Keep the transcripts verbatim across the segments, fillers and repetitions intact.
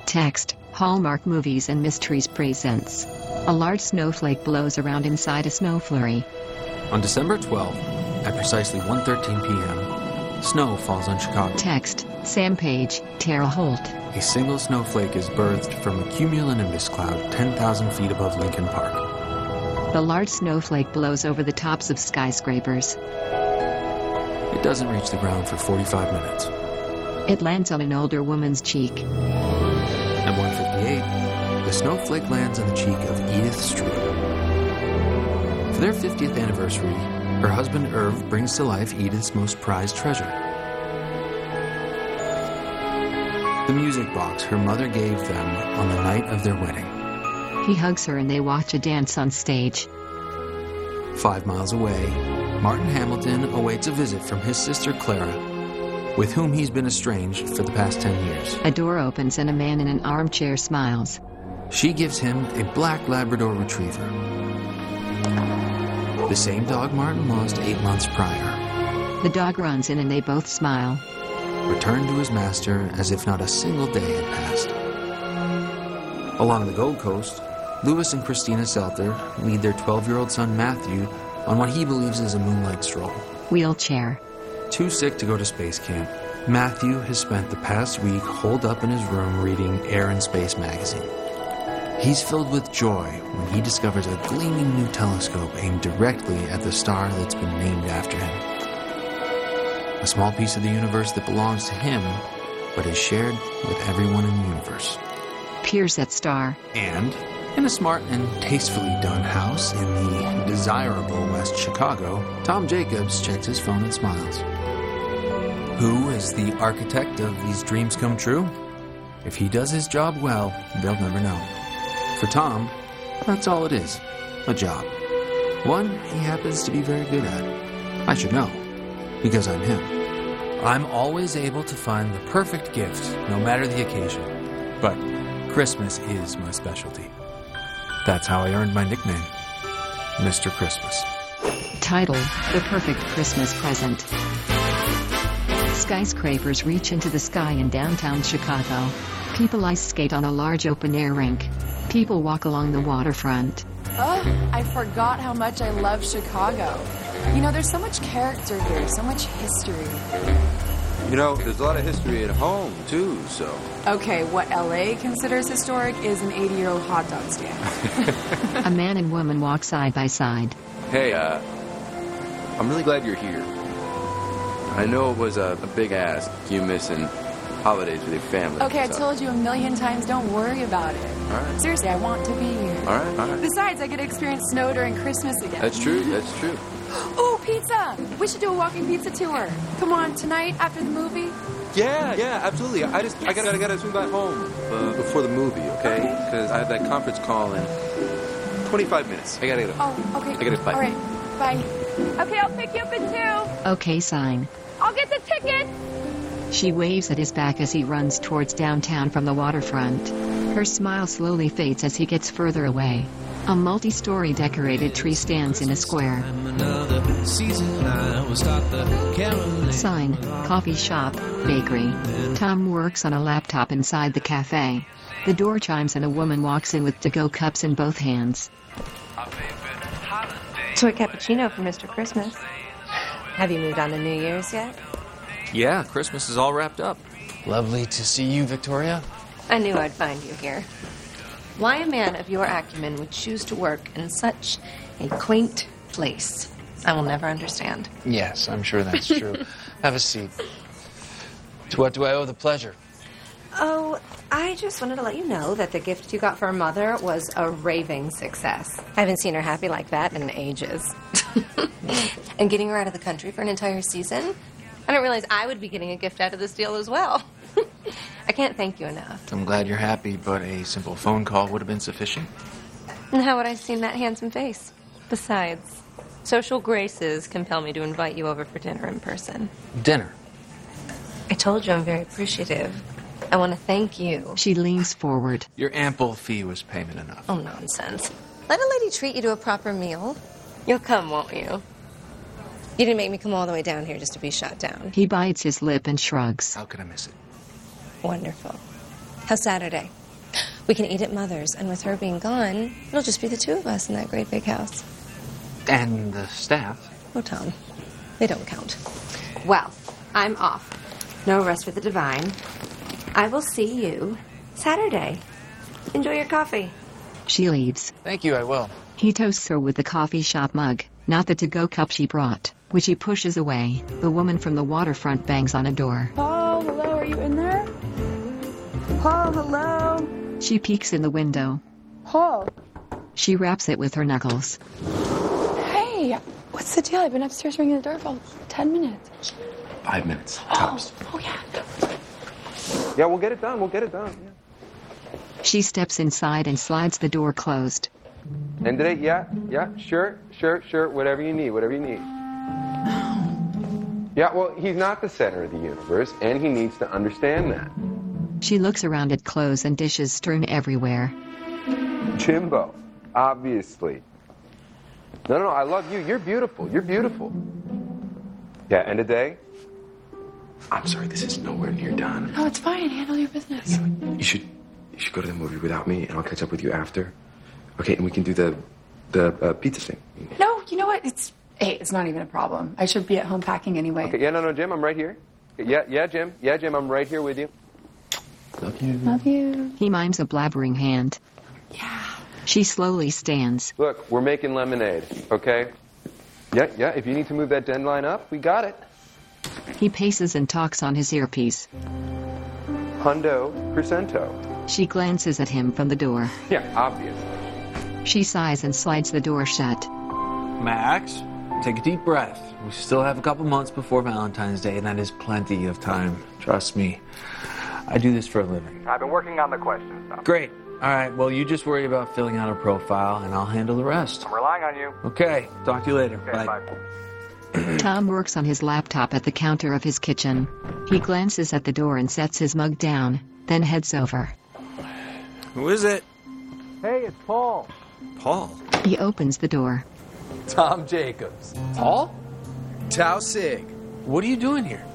Text, Hallmark Movies and Mysteries presents. A large snowflake blows around inside a snow flurry. On December twelfth, at precisely one thirteen p m, snow falls on Chicago. Text, Sam Page, Tara Holt. A single snowflake is birthed from a cumulonimbus cloud ten thousand feet above Lincoln Park. The large snowflake blows over the tops of skyscrapers. It doesn't reach the ground for forty-five minutes. It lands on an older woman's cheek. At one fifty-eight, the snowflake lands on the cheek of Edith Struve. For their fiftieth anniversary, her husband Irv brings to life Edith's most prized treasure. The music box her mother gave them on the night of their wedding. He hugs her and they watch a dance on stage. Five miles away, Martin Hamilton awaits a visit from his sister Clara, with whom he's been estranged for the past ten years. A door opens and a man in an armchair smiles. She gives him a black Labrador retriever, the same dog Martin lost eight months prior. The dog runs in and they both smile. Returned to his master as if not a single day had passed. Along the Gold Coast, Louis and Christina Seltzer lead their twelve-year-old son Matthew on what he believes is a moonlight stroll. Wheelchair. Too sick to go to space camp, Matthew has spent the past week holed up in his room reading Air and Space magazine. He's filled with joy when he discovers a gleaming new telescope aimed directly at the star that's been named after him. A small piece of the universe that belongs to him, but is shared with everyone in the universe. Peers at star. And, in a smart and tastefully done house in the desirable West Chicago, Tom Jacobs checks his phone and smiles. Who is the architect of these dreams come true? If he does his job well, they'll never know. For Tom, that's all it is, a job. One he happens to be very good at. I should know, because I'm him. I'm always able to find the perfect gift, no matter the occasion. But Christmas is my specialty. That's how I earned my nickname, Mister Christmas. Title, The Perfect Christmas Present. Skyscrapers reach into the sky in downtown Chicago. People ice skate on a large open-air rink. People walk along the waterfront. Oh, I forgot how much I love Chicago. You know, there's so much character here, so much history. You know, there's a lot of history at home, too, so... Okay, what L A considers historic is an eighty-year-old hot dog stand. A man and woman walk side by side. Hey, uh, I'm really glad you're here. I know it was a, a big ask, you missing holidays with your family. Okay, I so. told you a million times, don't worry about it. All right. Seriously, I want to be here. All right, all right. Besides, I get to experience snow during Christmas again. That's true, that's true. Ooh, pizza! We should do a walking pizza tour. Come on, tonight, after the movie? Yeah, yeah, absolutely. I just, I gotta, I gotta swing back home uh, before the movie, okay? Because I have that conference call in twenty-five minutes. I gotta get Oh, okay. I gotta bye. All right, bye. Okay, I'll pick you up in two. Okay sign. I'll get the ticket. She waves at his back as he runs towards downtown from the waterfront. Her smile slowly fades as he gets further away. A multi-story decorated tree stands in a square. Sign, coffee shop, bakery. Tom works on a laptop inside the cafe. The door chimes and a woman walks in with to-go cups in both hands. Soy cappuccino for Mister Christmas. Have you moved on to New Year's yet? Yeah, Christmas is all wrapped up. Lovely to see you, Victoria. I knew I'd find you here. Why a man of your acumen would choose to work in such a quaint place, I will never understand. Yes, I'm sure that's true. Have a seat. To what do I owe the pleasure? Oh, I just wanted to let you know that the gift you got for her mother was a raving success. I haven't seen her happy like that in ages. And getting her out of the country for an entire season? I didn't realize I would be getting a gift out of this deal as well. I can't thank you enough. I'm glad you're happy, but a simple phone call would have been sufficient. And how would I seen that handsome face? Besides, social graces compel me to invite you over for dinner in person. Dinner? I told you I'm very appreciative. I want to thank you. She leans forward. Your ample fee was payment enough. Oh, nonsense. Let a lady treat you to a proper meal. You'll come, won't you? You didn't make me come all the way down here just to be shot down. He bites his lip and shrugs. How could I miss it? Wonderful. How's Saturday? We can eat at Mother's, and with her being gone, it'll just be the two of us in that great big house. And the staff. Oh, Tom, they don't count. Well, I'm off. No rest for the divine. I will see you Saturday. Enjoy your coffee. She leaves. Thank you, I will. He toasts her with the coffee shop mug, not the to-go cup she brought, which he pushes away. The woman from the waterfront bangs on a door. Paul, hello, are you in there? Paul, hello. She peeks in the window. Paul. She raps it with her knuckles. Hey, what's the deal? I've been upstairs ringing the doorbell ten minutes. Five minutes, tops. Oh, yeah. Yeah, we'll get it done. We'll get it done. Yeah. She steps inside and slides the door closed. End of it? Yeah, yeah, sure, sure, sure. Whatever you need, whatever you need. Yeah, well, he's not the center of the universe, and he needs to understand that. She looks around at clothes and dishes strewn everywhere. Jimbo, obviously. No, no, no, I love you. You're beautiful. You're beautiful. Yeah, end of day? I'm sorry, this is nowhere near done. No, it's fine. Handle your business. You should, you should go to the movie without me, and I'll catch up with you after. Okay, and we can do the, the uh, pizza thing. No, you know what? It's hey, it's not even a problem. I should be at home packing anyway. Okay, yeah, no, no, Jim, I'm right here. Yeah, yeah, Jim. Yeah, Jim, I'm right here with you. Love you. Love you. He mimes a blabbering hand. Yeah. She slowly stands. Look, we're making lemonade, okay? Yeah, yeah, if you need to move that den line up, we got it. He paces and talks on his earpiece. Hundo percento. She glances at him from the door. Yeah, obviously. She sighs and slides the door shut. Max, take a deep breath. We still have a couple months before Valentine's Day, and that is plenty of time. Trust me. I do this for a living. I've been working on the questions now. Great. All right, well, you just worry about filling out a profile, and I'll handle the rest. I'm relying on you. Okay, talk to you later. Okay, bye. bye. Tom works on his laptop at the counter of his kitchen. He glances at the door and sets his mug down, then heads over. Who is it? Hey, it's Paul. Paul. He opens the door. Tom Jacobs. Paul? Tao Sig. What are you doing here?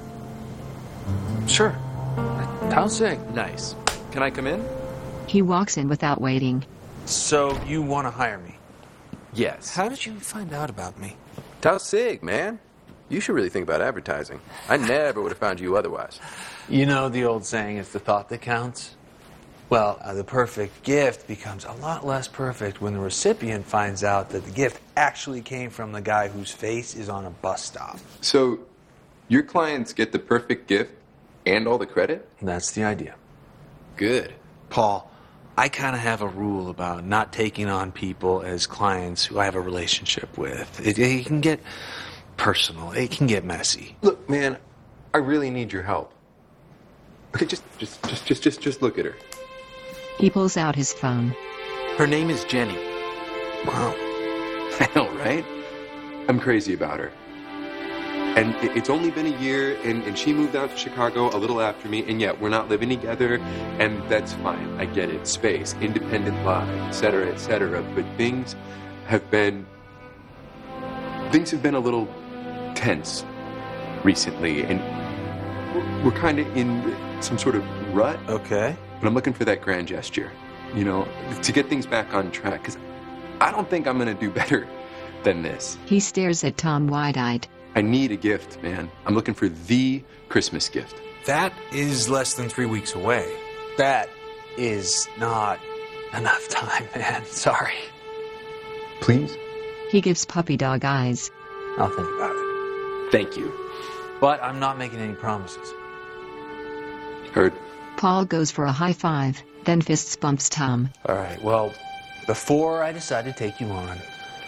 Sure. Tao Sig. Nice. Can I come in? He walks in without waiting. So you want to hire me? Yes. How did you find out about me? Tao Sig, man. You should really think about advertising. I never would have found you otherwise. You know the old saying, it's the thought that counts? Well, uh, the perfect gift becomes a lot less perfect when the recipient finds out that the gift actually came from the guy whose face is on a bus stop. So, your clients get the perfect gift and all the credit? That's the idea. Good. Paul, I kind of have a rule about not taking on people as clients who I have a relationship with. It, it can get personal. It can get messy. Look, man, I really need your help. Okay, just, just, just, just, just, just look at her. He pulls out his phone. Her name is Jenny. Wow. I know, right? I'm crazy about her. And it- it's only been a year, and, and she moved out to Chicago a little after me, and yet we're not living together, and that's fine. I get it. Space, independent life, et cetera, et cetera. But things have been... Things have been a little tense recently, and we're, we're kind of in some sort of rut. Okay. But I'm looking for that grand gesture, you know, to get things back on track, because I don't think I'm going to do better than this. He stares at Tom wide-eyed. I need a gift, man. I'm looking for the Christmas gift. That is less than three weeks away. That is not enough time, man. Sorry. Please? He gives puppy dog eyes. I'll think about it. Thank you. But I'm not making any promises. Heard. Paul goes for a high five, then fists bumps Tom. All right, well, before I decide to take you on,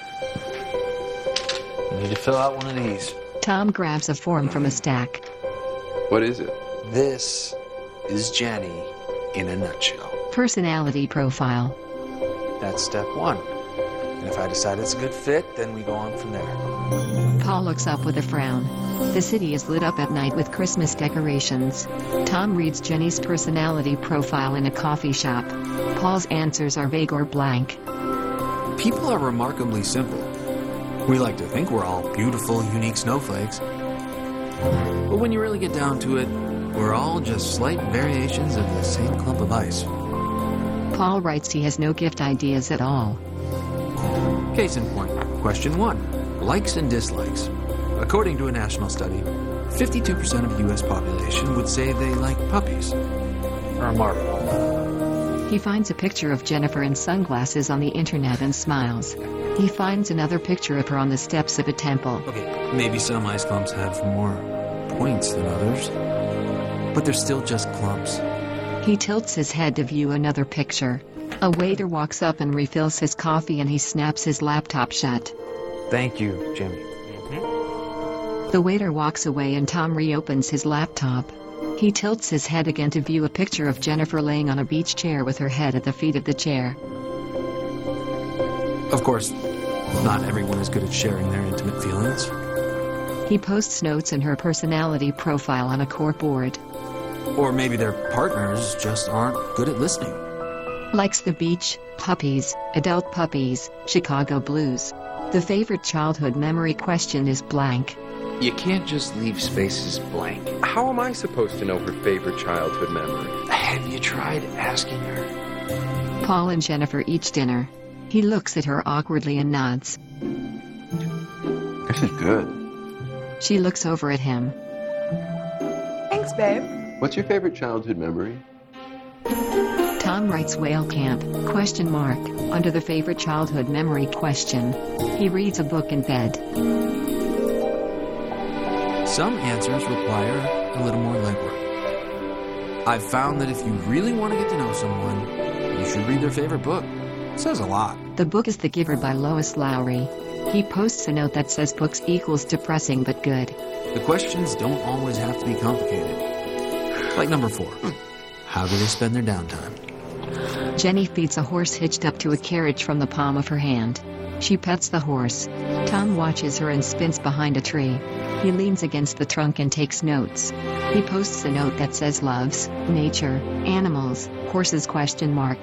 you need to fill out one of these. Tom grabs a form from a stack. What is it? This is Jenny in a nutshell. Personality profile. That's step one. And if I decide it's a good fit, then we go on from there. Paul looks up with a frown. The city is lit up at night with Christmas decorations. Tom reads Jenny's personality profile in a coffee shop. Paul's answers are vague or blank. People are remarkably simple. We like to think we're all beautiful, unique snowflakes. But when you really get down to it, we're all just slight variations of the same clump of ice. Paul writes he has no gift ideas at all. Case in point, question one, likes and dislikes. According to a national study, fifty-two percent of U S population would say they like puppies. Remarkable. He finds a picture of Jennifer in sunglasses on the internet and smiles. He finds another picture of her on the steps of a temple. Okay, maybe some ice clumps have more points than others, but they're still just clumps. He tilts his head to view another picture. A waiter walks up and refills his coffee and he snaps his laptop shut. Thank you, Jimmy. The waiter walks away and Tom reopens his laptop. He tilts his head again to view a picture of Jennifer laying on a beach chair with her head at the feet of the chair. Of course, not everyone is good at sharing their intimate feelings. He posts notes in her personality profile on a corkboard. Or maybe their partners just aren't good at listening. Likes the beach, puppies, adult puppies, Chicago blues. The favorite childhood memory question is blank. You can't just leave spaces blank. How am I supposed to know her favorite childhood memory? Have you tried asking her? Paul and Jennifer eat dinner. He looks at her awkwardly and nods. This is good. She looks over at him. Thanks, babe. What's your favorite childhood memory? Tom writes whale camp, question mark, under the favorite childhood memory question. He reads a book in bed. Some answers require a little more legwork. I've found that if you really want to get to know someone, you should read their favorite book. It says a lot. The book is The Giver by Lois Lowry. He posts a note that says books equals depressing but good. The questions don't always have to be complicated. Like number four, how do they spend their downtime? Jenny feeds a horse hitched up to a carriage from the palm of her hand. She pets the horse. Tom watches her and spins behind a tree. He leans against the trunk and takes notes. He posts a note that says loves, nature, animals, horses question mark.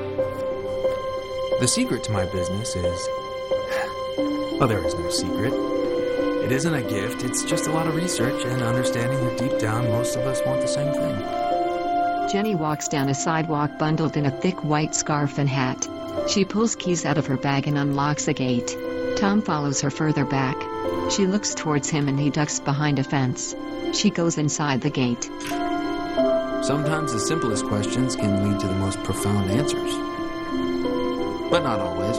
The secret to my business is... Well, there is no secret. It isn't a gift, it's just a lot of research and understanding that deep down most of us want the same thing. Jenny walks down a sidewalk bundled in a thick white scarf and hat. She pulls keys out of her bag and unlocks a gate. Tom follows her further back. She looks towards him and he ducks behind a fence. She goes inside the gate. Sometimes the simplest questions can lead to the most profound answers. But not always.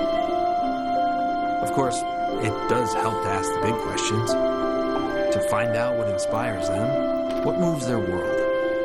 Of course, it does help to ask the big questions. To find out what inspires them, what moves their world.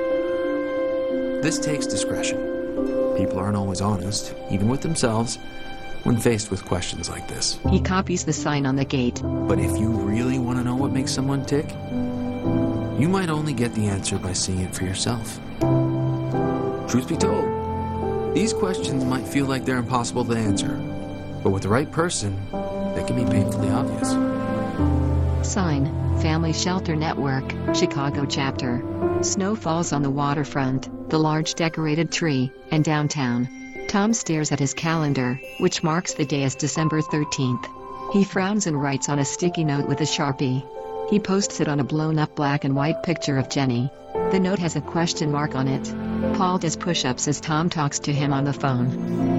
This takes discretion. People aren't always honest, even with themselves, when faced with questions like this. He copies the sign on the gate. But if you really want to know what makes someone tick, you might only get the answer by seeing it for yourself. Truth be told, these questions might feel like they're impossible to answer, but with the right person, they can be painfully obvious. Sign, Family Shelter Network, Chicago chapter. Snow falls on the waterfront, the large decorated tree, and downtown. Tom stares at his calendar, which marks the day as December thirteenth. He frowns and writes on a sticky note with a Sharpie. He posts it on a blown-up black and white picture of Jenny. The note has a question mark on it. Paul does push-ups as Tom talks to him on the phone.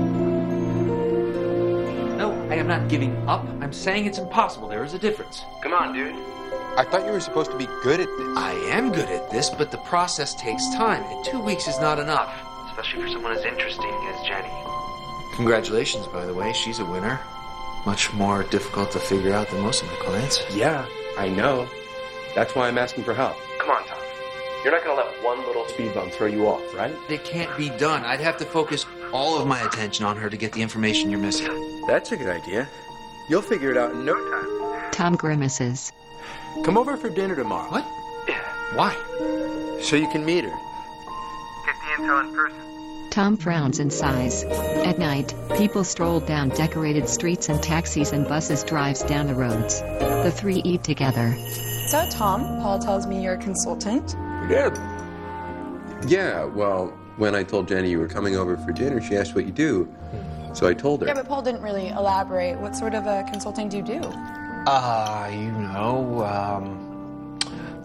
No, I am not giving up. I'm saying it's impossible. There is a difference. Come on, dude. I thought you were supposed to be good at this. I am good at this, but the process takes time, and two weeks is not enough. Especially for someone as interesting as Jenny. Congratulations, by the way. She's a winner. Much more difficult to figure out than most of my clients. Yeah, I know. That's why I'm asking for help. Come on, Tom. You're not going to let one little speed bump throw you off, right? It can't be done. I'd have to focus all of my attention on her to get the information you're missing. That's a good idea. You'll figure it out in no time. Tom grimaces. Come over for dinner tomorrow. What? Why? So you can meet her. Get the intel in person. Tom frowns and sighs. At night, people stroll down decorated streets and taxis and buses drives down the roads. The three eat together. So, Tom, Paul tells me you're a consultant. Yeah. Yeah, well, when I told Jenny you were coming over for dinner, she asked what you do. So I told her. Yeah, but Paul didn't really elaborate. What sort of a consulting do you do? Uh, you know, um,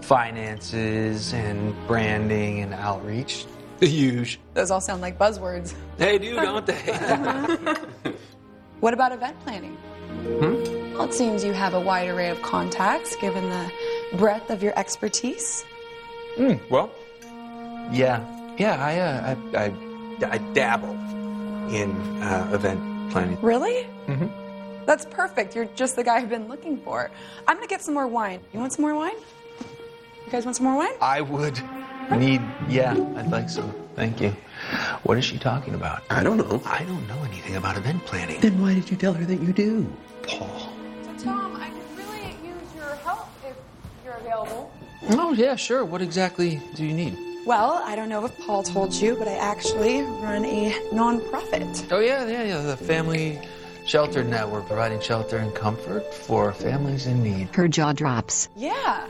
finances and branding and outreach. The huge. Those all sound like buzzwords. They do, don't they? What about event planning? Hmm? Well, it seems you have a wide array of contacts given the breadth of your expertise. Mm, well, yeah. Yeah, I, uh, I, I, I dabble in uh, event planning. Really? Mm-hmm. That's perfect. You're just the guy I've been looking for. I'm gonna get some more wine. You want some more wine? You guys want some more wine? I would need, yeah, I'd like some. Thank you. What is she talking about? I don't know. I don't know anything about event planning. Then why did you tell her that you do? Paul. So, Tom, I could really use your help if you're available. Oh, yeah, sure. What exactly do you need? Well, I don't know if Paul told you, but I actually run a nonprofit. Oh, yeah, yeah, yeah. The Family Shelter Network, providing shelter and comfort for families in need. Her jaw drops. Yeah.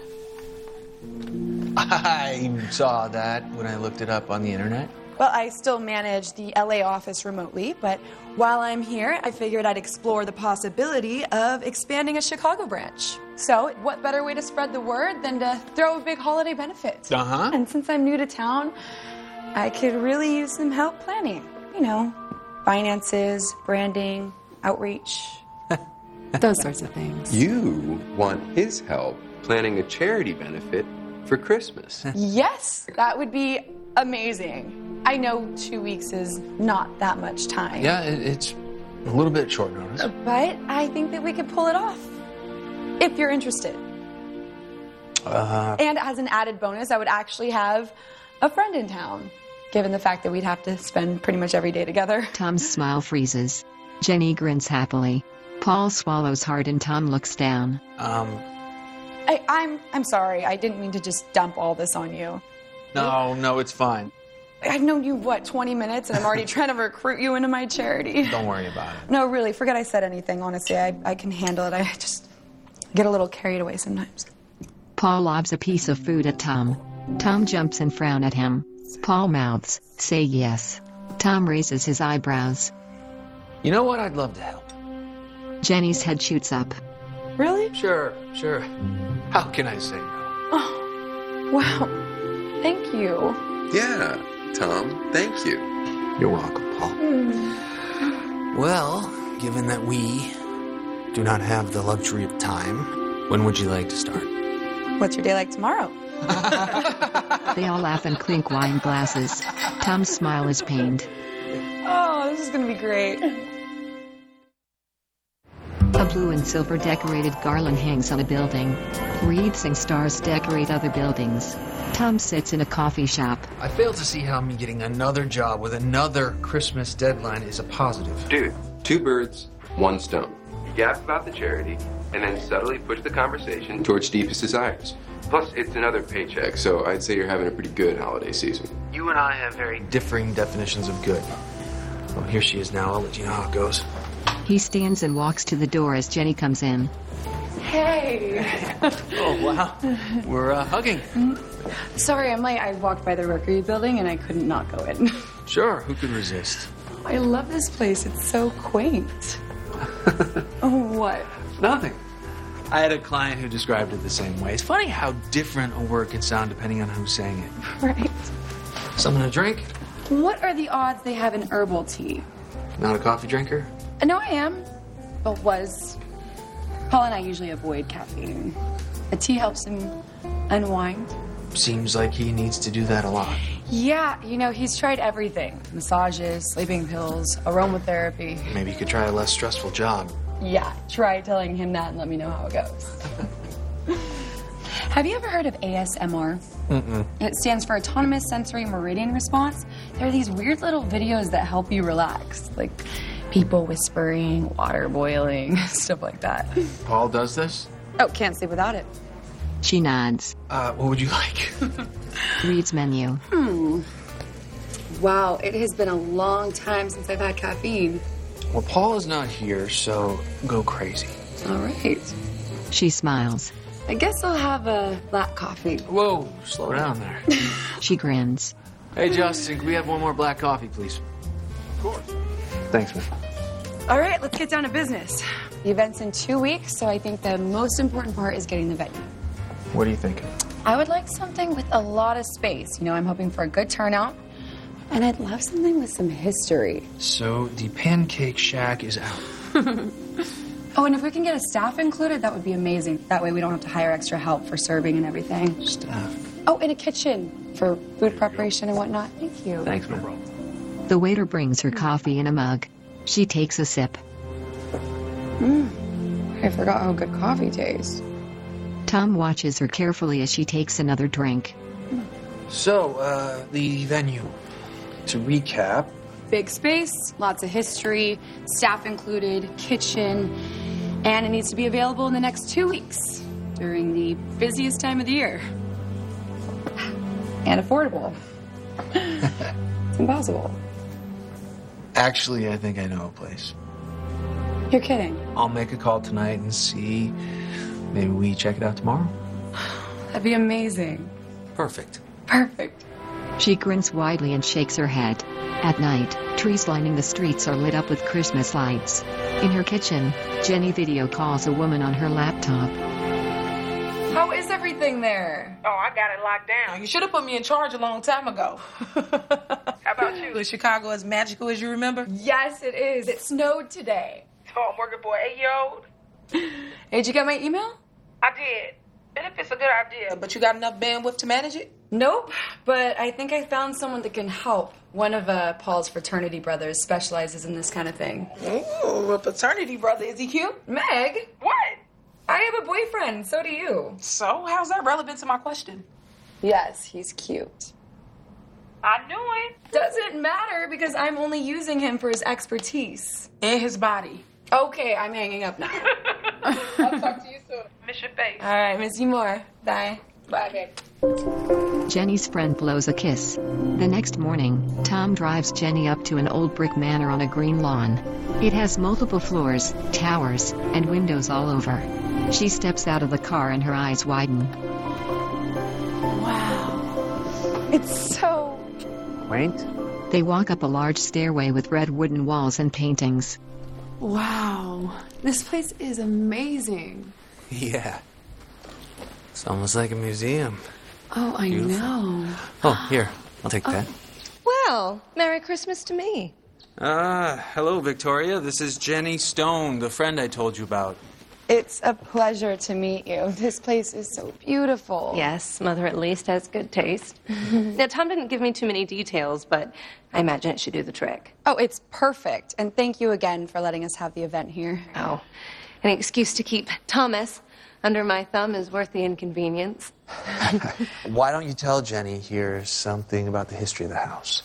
I saw that when I looked it up on the internet. Well, I still manage the L A office remotely, but while I'm here, I figured I'd explore the possibility of expanding a Chicago branch. So, what better way to spread the word than to throw a big holiday benefit? Uh-huh. And since I'm new to town, I could really use some help planning. You know, finances, branding, outreach, those sorts of things. You want his help planning a charity benefit for Christmas. Yes, that would be amazing. I know two weeks is not that much time. Yeah, it, it's a little bit short notice. But I think that we could pull it off. If you're interested. Uh, And as an added bonus, I would actually have a friend in town, given the fact that we'd have to spend pretty much every day together. Tom's smile freezes. Jenny grins happily. Paul swallows hard and Tom looks down. um, I, I'm I'm sorry. I didn't mean to just dump all this on you. no, no, it's fine. I've known you, what, twenty minutes, and I'm already trying to recruit you into my charity. Don't worry about it. No, really, forget I said anything, honestly. I, I can handle it. I just get a little carried away sometimes. Paul lobs a piece of food at Tom. Tom jumps and frowns at him. Paul mouths, say yes. Tom raises his eyebrows. You know what? I'd love to help. Jenny's head shoots up. Really? Sure, sure. How can I say no? Oh, wow. Thank you. Yeah, Tom, thank you. You're welcome, Paul. Well, given that we do not have the luxury of time, when would you like to start? What's your day like tomorrow? They all laugh and clink wine glasses. Tom's smile is pained. Oh, this is going to be great. A blue and silver decorated garland hangs on a building. Wreaths and stars decorate other buildings. Tom sits in a coffee shop. I fail to see how me getting another job with another Christmas deadline is a positive. Dude, two birds, one stone. Gap about the charity, and then subtly push the conversation towards deepest desires. Plus, it's another paycheck, so I'd say you're having a pretty good holiday season. You and I have very differing definitions of good. Well, here she is now. I'll let you know how it goes. He stands and walks to the door as Jenny comes in. Hey. Oh, wow. We're uh, hugging. Sorry, I'm late. I walked by the Rookery building and I couldn't not go in. Sure, who could resist? I love this place. It's so quaint. Oh, what? Nothing. I had a client who described it the same way. It's funny how different a word can sound depending on who's saying it. Right. Something to drink? What are the odds they have an herbal tea? Not a coffee drinker? No, I am. But was. Paul and I usually avoid caffeine. A tea helps him unwind. Seems like he needs to do that a lot. Yeah, you know, he's tried everything. Massages, sleeping pills, aromatherapy. Maybe you could try a less stressful job. Yeah, try telling him that and let me know how it goes. Have you ever heard of A S M R? Mm-mm. It stands for Autonomous Sensory Meridian Response. There are these weird little videos that help you relax, like people whispering, water boiling, stuff like that. Paul does this? Oh, can't sleep without it. She nods. Uh, what would you like? Reads menu. Hmm. Wow, it has been a long time since I've had caffeine. Well, Paul is not here, so go crazy. All right. She smiles. I guess I'll have a black coffee. Whoa, slow down there. She grins. Hey, Justin, can we have one more black coffee, please? Of course. Thanks, man. All right, let's get down to business. The event's in two weeks, so I think the most important part is getting the venue. What are you thinking? I would like something with a lot of space. You know, I'm hoping for a good turnout. And I'd love something with some history. So the Pancake Shack is out. Oh, and if we can get a staff included, that would be amazing. That way we don't have to hire extra help for serving and everything. Staff. Oh, and a kitchen for food preparation and whatnot. Thank you. Thanks, man. The waiter brings her coffee in a mug. She takes a sip. Mm. I forgot how good coffee tastes. Tom watches her carefully as she takes another drink. So, uh, the venue. To recap. Big space, lots of history, staff included, kitchen, and it needs to be available in the next two weeks during the busiest time of the year. And affordable. It's impossible. Actually, I think I know a place. You're kidding. I'll make a call tonight and see. Maybe we check it out tomorrow? That'd be amazing. Perfect. Perfect. She grins widely and shakes her head. At night, trees lining the streets are lit up with Christmas lights. In her kitchen, Jenny video calls a woman on her laptop. How is everything there? Oh, I got it locked down. You should have put me in charge a long time ago. How about you? Is Chicago as magical as you remember? Yes, it is. It snowed today. Oh, I'm working for an eight-year-old. Hey, did you get my email? I did. And if it's a good idea, but you got enough bandwidth to manage it? Nope, but I think I found someone that can help. One of uh, Paul's fraternity brothers specializes in this kind of thing. Ooh, a fraternity brother. Is he cute? Meg? What? I have a boyfriend. So do you. So, how's that relevant to my question? Yes, he's cute. I knew it. Doesn't matter because I'm only using him for his expertise. And his body. Okay, I'm hanging up now. I'll talk to you soon. Miss your face. All right, miss you more. Bye. Bye, babe. Jenny's friend blows a kiss. The next morning, Tom drives Jenny up to an old brick manor on a green lawn. It has multiple floors, towers, and windows all over. She steps out of the car and her eyes widen. Wow. It's so... Quaint? They walk up a large stairway with red wooden walls and paintings. Wow. This place is amazing. Yeah. It's almost like a museum. Oh, I Beautiful. know. Oh, here. I'll take that. Well, Merry Christmas to me. Ah, uh, hello, Victoria. This is Jenny Stone, the friend I told you about. It's a pleasure to meet you. This place is so beautiful. Yes, Mother at least has good taste. Now, Tom didn't give me too many details, but I imagine it should do the trick. Oh, it's perfect. And thank you again for letting us have the event here. Oh, an excuse to keep Thomas under my thumb is worth the inconvenience. Why don't you tell Jenny here something about the history of the house?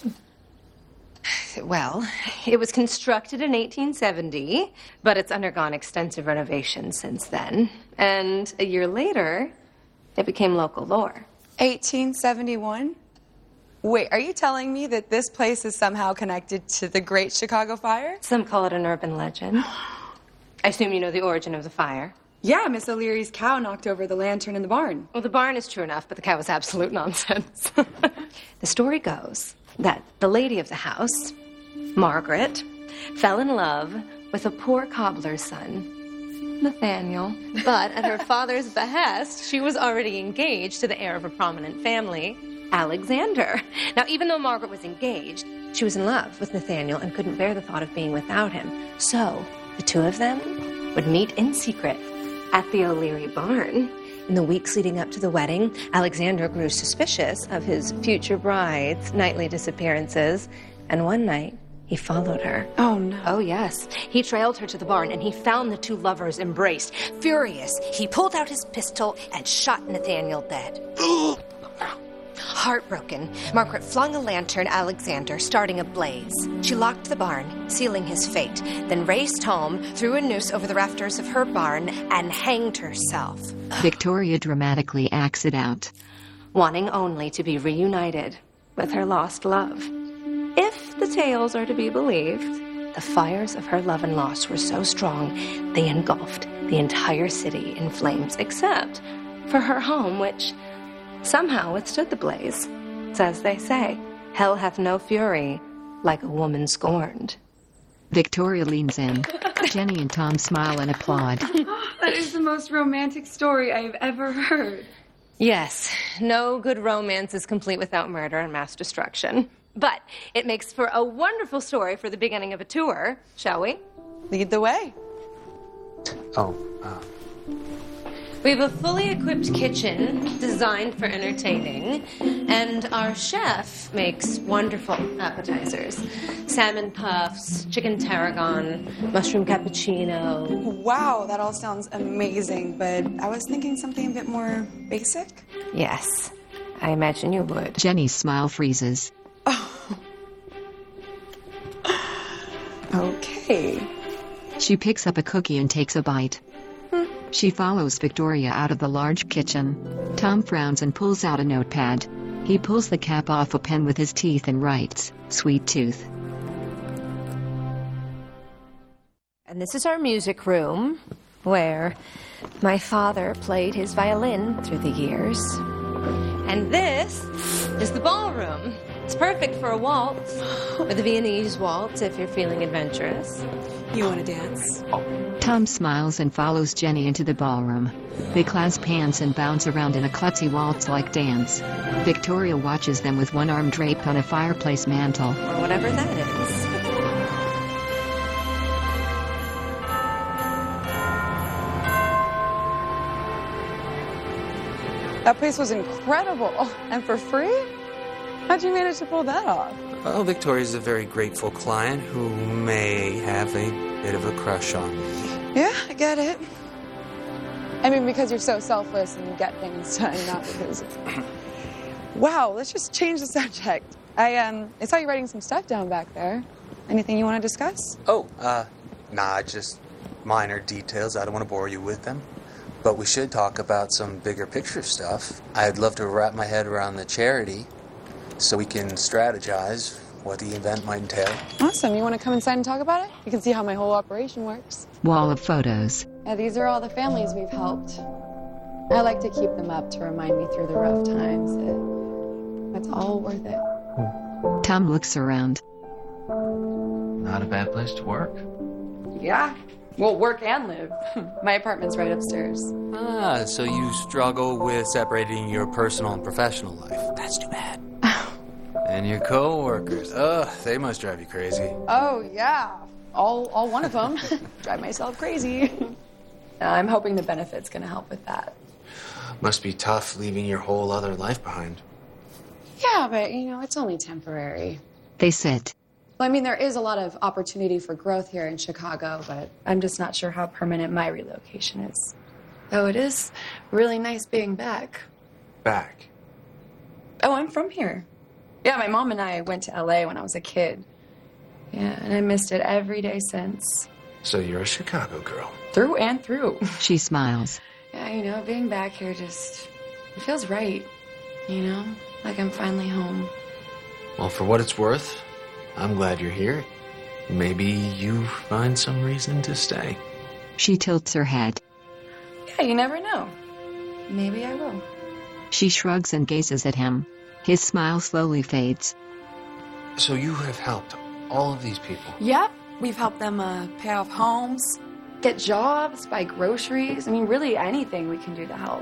Well, it was constructed in eighteen seventy, but it's undergone extensive renovations since then. And a year later, it became local lore. eighteen seventy-one? Wait, are you telling me that this place is somehow connected to the Great Chicago Fire? Some call it an urban legend. I assume you know the origin of the fire. Yeah, Miss O'Leary's cow knocked over the lantern in the barn. Well, the barn is true enough, but the cow was absolute nonsense. The story goes that the lady of the house, Margaret, fell in love with a poor cobbler's son, Nathaniel. But at her father's behest, she was already engaged to the heir of a prominent family, Alexander. Now, even though Margaret was engaged, she was in love with Nathaniel and couldn't bear the thought of being without him. So the two of them would meet in secret at the O'Leary barn. In the weeks leading up to the wedding, Alexander grew suspicious of his future bride's nightly disappearances, and one night, he followed her. Oh, no. Oh, yes. He trailed her to the barn, and he found the two lovers embraced. Furious, he pulled out his pistol and shot Nathaniel dead. Heartbroken, Margaret flung a lantern at Alexander, starting a blaze. She locked the barn, sealing his fate, then raced home, threw a noose over the rafters of her barn, and hanged herself. Victoria dramatically acts it out. Wanting only to be reunited with her lost love. If the tales are to be believed, the fires of her love and loss were so strong, they engulfed the entire city in flames, except for her home, which somehow withstood the blaze. It's as they say, hell hath no fury like a woman scorned. Victoria leans in. Jenny and Tom smile and applaud. That is the most romantic story I've ever heard. Yes, no good romance is complete without murder and mass destruction. But it makes for a wonderful story for the beginning of a tour, shall we? Lead the way. Oh, uh, We have a fully equipped kitchen designed for entertaining, and our chef makes wonderful appetizers. Salmon puffs, chicken tarragon, mushroom cappuccino. Wow, that all sounds amazing, but I was thinking something a bit more basic. Yes, I imagine you would. Jenny's smile freezes. Okay. She picks up a cookie and takes a bite. She follows Victoria out of the large kitchen. Tom frowns and pulls out a notepad. He pulls the cap off a pen with his teeth and writes, "Sweet tooth." And this is our music room, where my father played his violin through the years. And this is the ballroom. It's perfect for a waltz, or the Viennese waltz if you're feeling adventurous. You want to dance? Tom smiles and follows Jenny into the ballroom. They clasp hands and bounce around in a klutzy waltz-like dance. Victoria watches them with one arm draped on a fireplace mantle. Or whatever that is. That place was incredible. And for free? How'd you manage to pull that off? Well, Victoria's a very grateful client who may have a bit of a crush on me. Yeah, I get it. I mean, because you're so selfless and you get things done, not because... Wow, let's just change the subject. I, um, I saw you writing some stuff down back there. Anything you want to discuss? Oh, uh, nah, just minor details. I don't want to bore you with them. But we should talk about some bigger picture stuff. I'd love to wrap my head around the charity so we can strategize what the event might entail. Awesome. You want to come inside and talk about it? You can see how my whole operation works. Wall of photos. Yeah, these are all the families we've helped. I like to keep them up to remind me through the rough times that it's all worth it. Tom looks around. Not a bad place to work. Yeah. Well, work and live. My apartment's right upstairs. Ah, so you struggle with separating your personal and professional life. That's too bad. And your co-workers, ugh, they must drive you crazy. Oh, yeah. All, all one of them. Drive myself crazy. I'm hoping the benefit's going to help with that. Must be tough leaving your whole other life behind. Yeah, but, you know, it's only temporary. They sit. Well, I mean, there is a lot of opportunity for growth here in Chicago, but I'm just not sure how permanent my relocation is. Though it is really nice being back. Back? Oh, I'm from here. Yeah, my mom and I went to L A when I was a kid. Yeah, and I missed it every day since. So you're a Chicago girl. Through and through. She smiles. Yeah, you know, being back here just, it feels right. You know, like I'm finally home. Well, for what it's worth, I'm glad you're here. Maybe you find some reason to stay. She tilts her head. Yeah, you never know. Maybe I will. She shrugs and gazes at him. His smile slowly fades. So you have helped all of these people? Yep. We've helped them uh, pay off homes, get jobs, buy groceries. I mean, really anything we can do to help.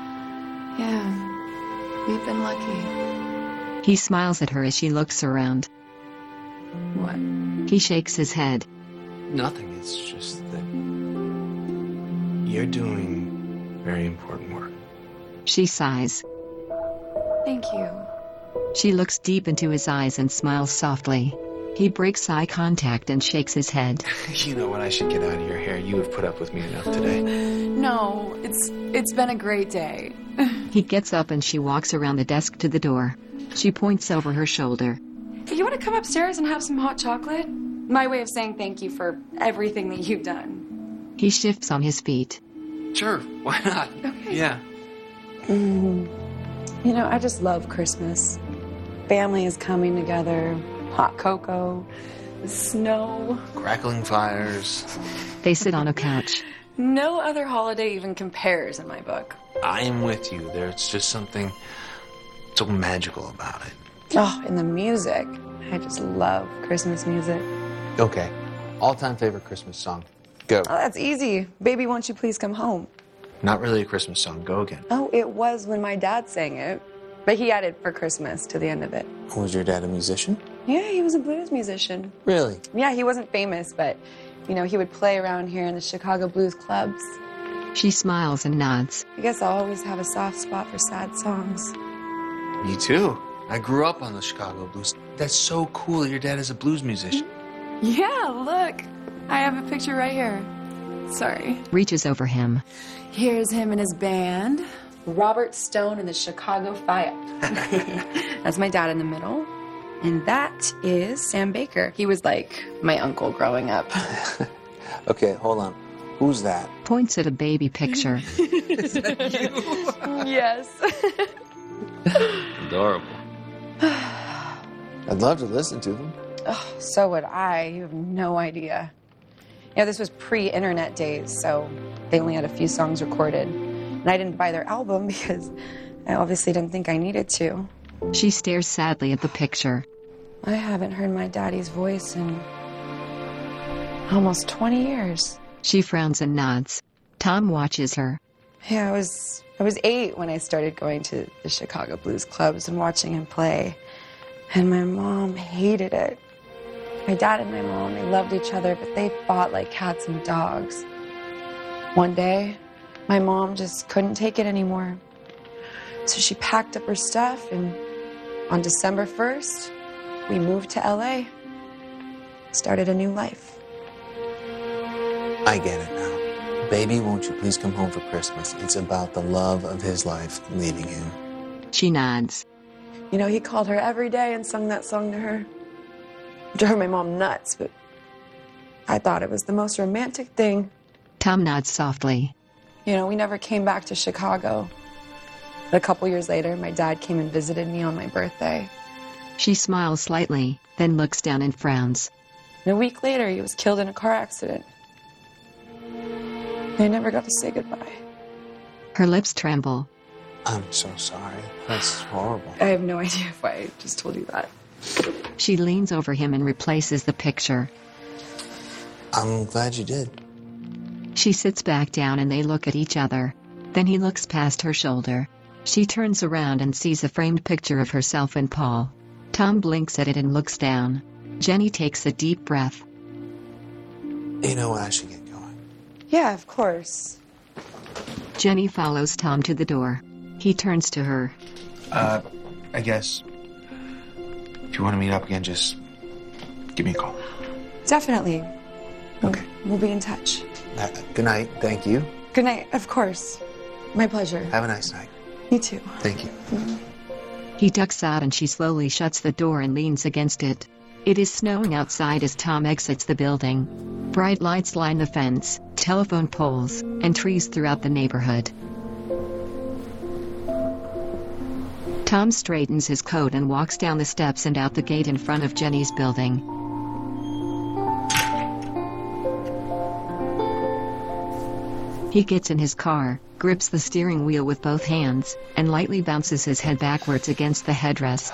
Yeah, we've been lucky. He smiles at her as she looks around. What? He shakes his head. Nothing. It's just that you're doing very important work. She sighs. Thank you. She looks deep into his eyes and smiles softly. He breaks eye contact and shakes his head. You know what? I should get out of your hair. You have put up with me enough today. No, it's it's been a great day. He gets up and she walks around the desk to the door. She points over her shoulder. You want to come upstairs and have some hot chocolate? My way of saying thank you for everything that you've done. He shifts on his feet. Sure, why not? Okay. Yeah. Mm. You know, I just love Christmas. Family is coming together, hot cocoa, the snow. Crackling fires. They sit on a couch. No other holiday even compares in my book. I am with you. There's just something so magical about it. Oh, and the music. I just love Christmas music. Okay. All-time favorite Christmas song. Go. Oh, that's easy. Baby, won't you please come home? Not really a Christmas song. Go again. Oh, it was when my dad sang it. But he added "For Christmas" to the end of it. Was your dad a musician? Yeah, he was a blues musician. Really? Yeah, he wasn't famous, but, you know, he would play around here in the Chicago blues clubs. She smiles and nods. I guess I'll always have a soft spot for sad songs. Me too. I grew up on the Chicago blues. That's so cool that your dad is a blues musician. Yeah, look. I have a picture right here. Sorry. Reaches over him. Here's him and his band. Robert Stone and the Chicago Five. That's my dad in the middle. And that is Sam Baker. He was like my uncle growing up. Okay, hold on. Who's that? Points at a baby picture. Is that you? Yes. Adorable. I'd love to listen to them. Oh, so would I. You have no idea. Yeah, this was pre-internet days, so they only had a few songs recorded. And I didn't buy their album because I obviously didn't think I needed to. She stares sadly at the picture. I haven't heard my daddy's voice in almost twenty years. She frowns and nods. Tom watches her. Yeah, I was I was eight when I started going to the Chicago blues clubs and watching him play. And my mom hated it. My dad and my mom, they loved each other, but they fought like cats and dogs. One day, my mom just couldn't take it anymore. So she packed up her stuff, and on December first, we moved to L A. Started a new life. I get it now. Baby, won't you please come home for Christmas? It's about the love of his life leaving him. She nods. You know, he called her every day and sung that song to her. It drove my mom nuts, but I thought it was the most romantic thing. Tom nods softly. You know, we never came back to Chicago. But a couple years later, my dad came and visited me on my birthday. She smiles slightly, then looks down and frowns. And a week later, he was killed in a car accident. I never got to say goodbye. Her lips tremble. I'm so sorry. That's horrible. I have no idea why I just told you that. She leans over him and replaces the picture. I'm glad you did. She sits back down and they look at each other. Then he looks past her shoulder. She turns around and sees a framed picture of herself and Paul. Tom blinks at it and looks down. Jenny takes a deep breath. You know what? I should get going. Yeah, of course. Jenny follows Tom to the door. He turns to her. Uh, I guess if you want to meet up again, just give me a call. Definitely. Okay. We'll, we'll be in touch. Uh, good night. Thank you. Good night, of course. My pleasure. Have a nice night. You too. Thank you. Mm-hmm. He ducks out and she slowly shuts the door and leans against it. It is snowing outside as Tom exits the building. Bright lights line the fence, telephone poles, and trees throughout the neighborhood. Tom straightens his coat and walks down the steps and out the gate in front of Jenny's building. He gets in his car, grips the steering wheel with both hands, and lightly bounces his head backwards against the headrest.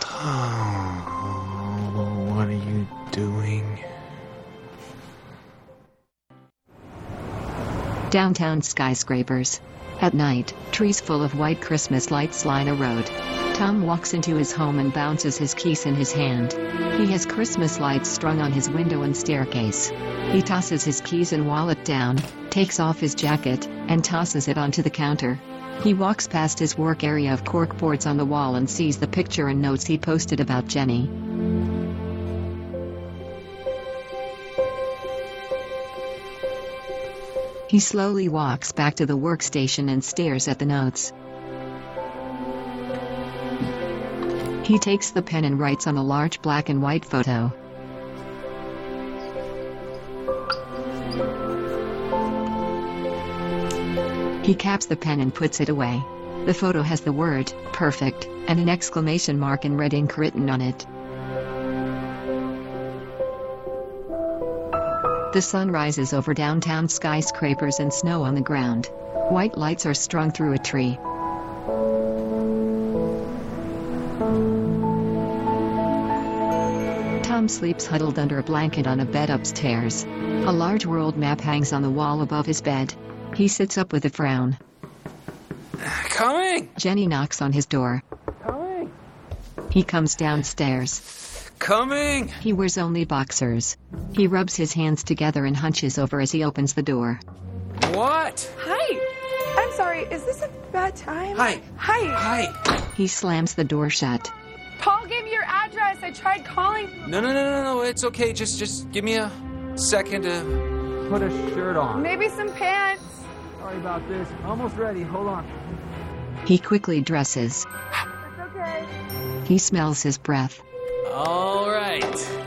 Oh, what are you doing? Downtown skyscrapers. At night, trees full of white Christmas lights line a road. Tom walks into his home and bounces his keys in his hand. He has Christmas lights strung on his window and staircase. He tosses his keys and wallet down, takes off his jacket, and tosses it onto the counter. He walks past his work area of corkboards on the wall and sees the picture and notes he posted about Jenny. He slowly walks back to the workstation and stares at the notes. He takes the pen and writes on a large black and white photo. He caps the pen and puts it away. The photo has the word, perfect, and an exclamation mark in red ink written on it. The sun rises over downtown skyscrapers and snow on the ground. White lights are strung through a tree. Tom sleeps huddled under a blanket on a bed upstairs. A large world map hangs on the wall above his bed. He sits up with a frown. Coming! Jenny knocks on his door. Coming! He comes downstairs. Coming! He wears only boxers. He rubs his hands together and hunches over as he opens the door. What? Hi. I'm sorry, is this a bad time? Hi. Hi. Hi. He slams the door shut. Paul gave me your address. I tried calling. No, no, no, no, no. It's okay. Just, just give me a second to put a shirt on. Maybe some pants. Sorry about this. Almost ready. Hold on. He quickly dresses. It's okay. He smells his breath. All right.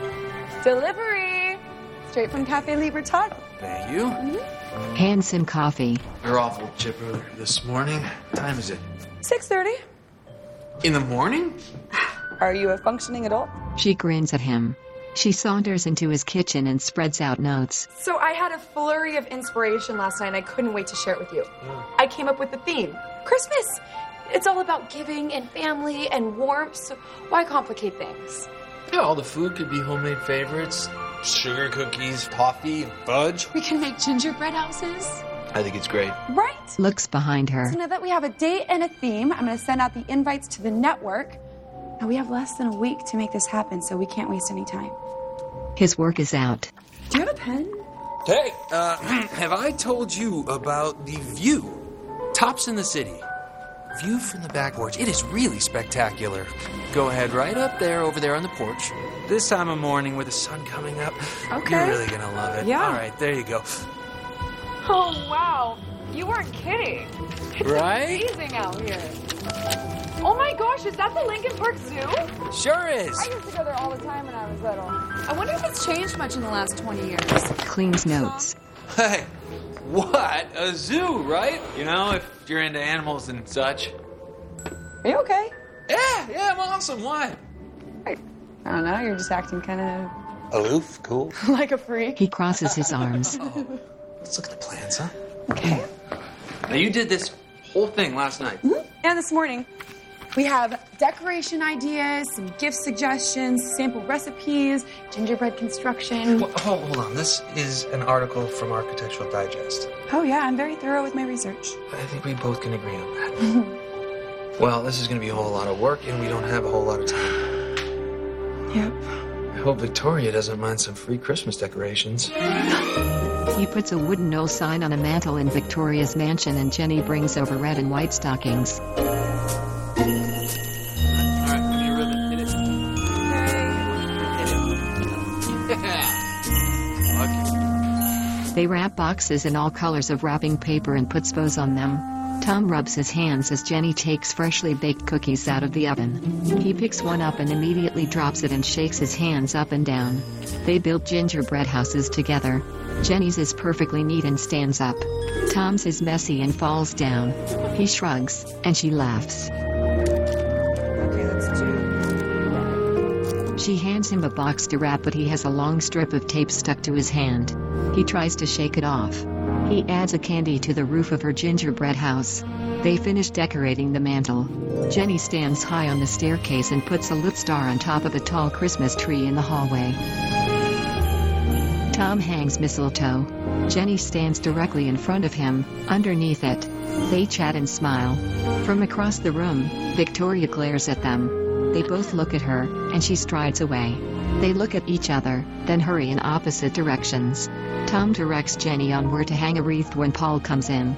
Delivery. Straight from Cafe Libertad. Thank you. Mm-hmm. Hands him coffee. You're awful chipper this morning. What time is it? six thirty. In the morning? Are you a functioning adult? She grins at him. She saunters into his kitchen and spreads out notes. So I had a flurry of inspiration last night and I couldn't wait to share it with you. I came up with the theme. Christmas! It's all about giving and family and warmth, so why complicate things? Yeah, all the food could be homemade favorites. Sugar cookies, toffee, fudge. We can make gingerbread houses. I think it's great. Right? Looks behind her. So now that we have a date and a theme, I'm going to send out the invites to the network. Now we have less than a week to make this happen, so we can't waste any time. His work is out. Do you have a pen? Hey, uh, have I told you about the view? Tops in the city. View from the back porch. It is really spectacular. Go ahead, right up there, over there on the porch. This time of morning with the sun coming up. Okay. You're really gonna love it. Yeah. All right, there you go. Oh, wow. You weren't kidding. It's Right? amazing out here. Oh my gosh, is that the Lincoln Park Zoo? Sure is. I used to go there all the time when I was little. I wonder if it's changed much in the last twenty years. Cleans notes. Hey, what? A zoo, right? You know, if you're into animals and such. Are you okay? Yeah, yeah, I'm awesome. Why? I, I don't know, you're just acting kind of Aloof, cool. like a freak. He crosses his arms. Let's look at the plans, huh? Okay. Now, you did this whole thing last night. And this morning, we have decoration ideas, some gift suggestions, sample recipes, gingerbread construction. Well, hold, hold on. This is an article from Architectural Digest. Oh yeah, I'm very thorough with my research. I think we both can agree on that. Well, this is going to be a whole lot of work, and we don't have a whole lot of time. Yep. I hope Victoria doesn't mind some free Christmas decorations. He puts a wooden no sign on a mantle in Victoria's mansion and Jenny brings over red and white stockings. All right, give me a ribbon. Hit it. Hit it. Yeah. Okay. They wrap boxes in all colors of wrapping paper and puts bows on them. Tom rubs his hands as Jenny takes freshly baked cookies out of the oven. He picks one up and immediately drops it and shakes his hands up and down. They build gingerbread houses together. Jenny's is perfectly neat and stands up. Tom's is messy and falls down. He shrugs, and she laughs. Okay, let's do. She hands him a box to wrap, but he has a long strip of tape stuck to his hand. He tries to shake it off. He adds a candy to the roof of her gingerbread house. They finish decorating the mantel. Jenny stands high on the staircase and puts a lit star on top of a tall Christmas tree in the hallway. Tom hangs mistletoe. Jenny stands directly in front of him, underneath it. They chat and smile. From across the room, Victoria glares at them. They both look at her, and she strides away. They look at each other, then hurry in opposite directions. Tom directs Jenny on where to hang a wreath when Paul comes in.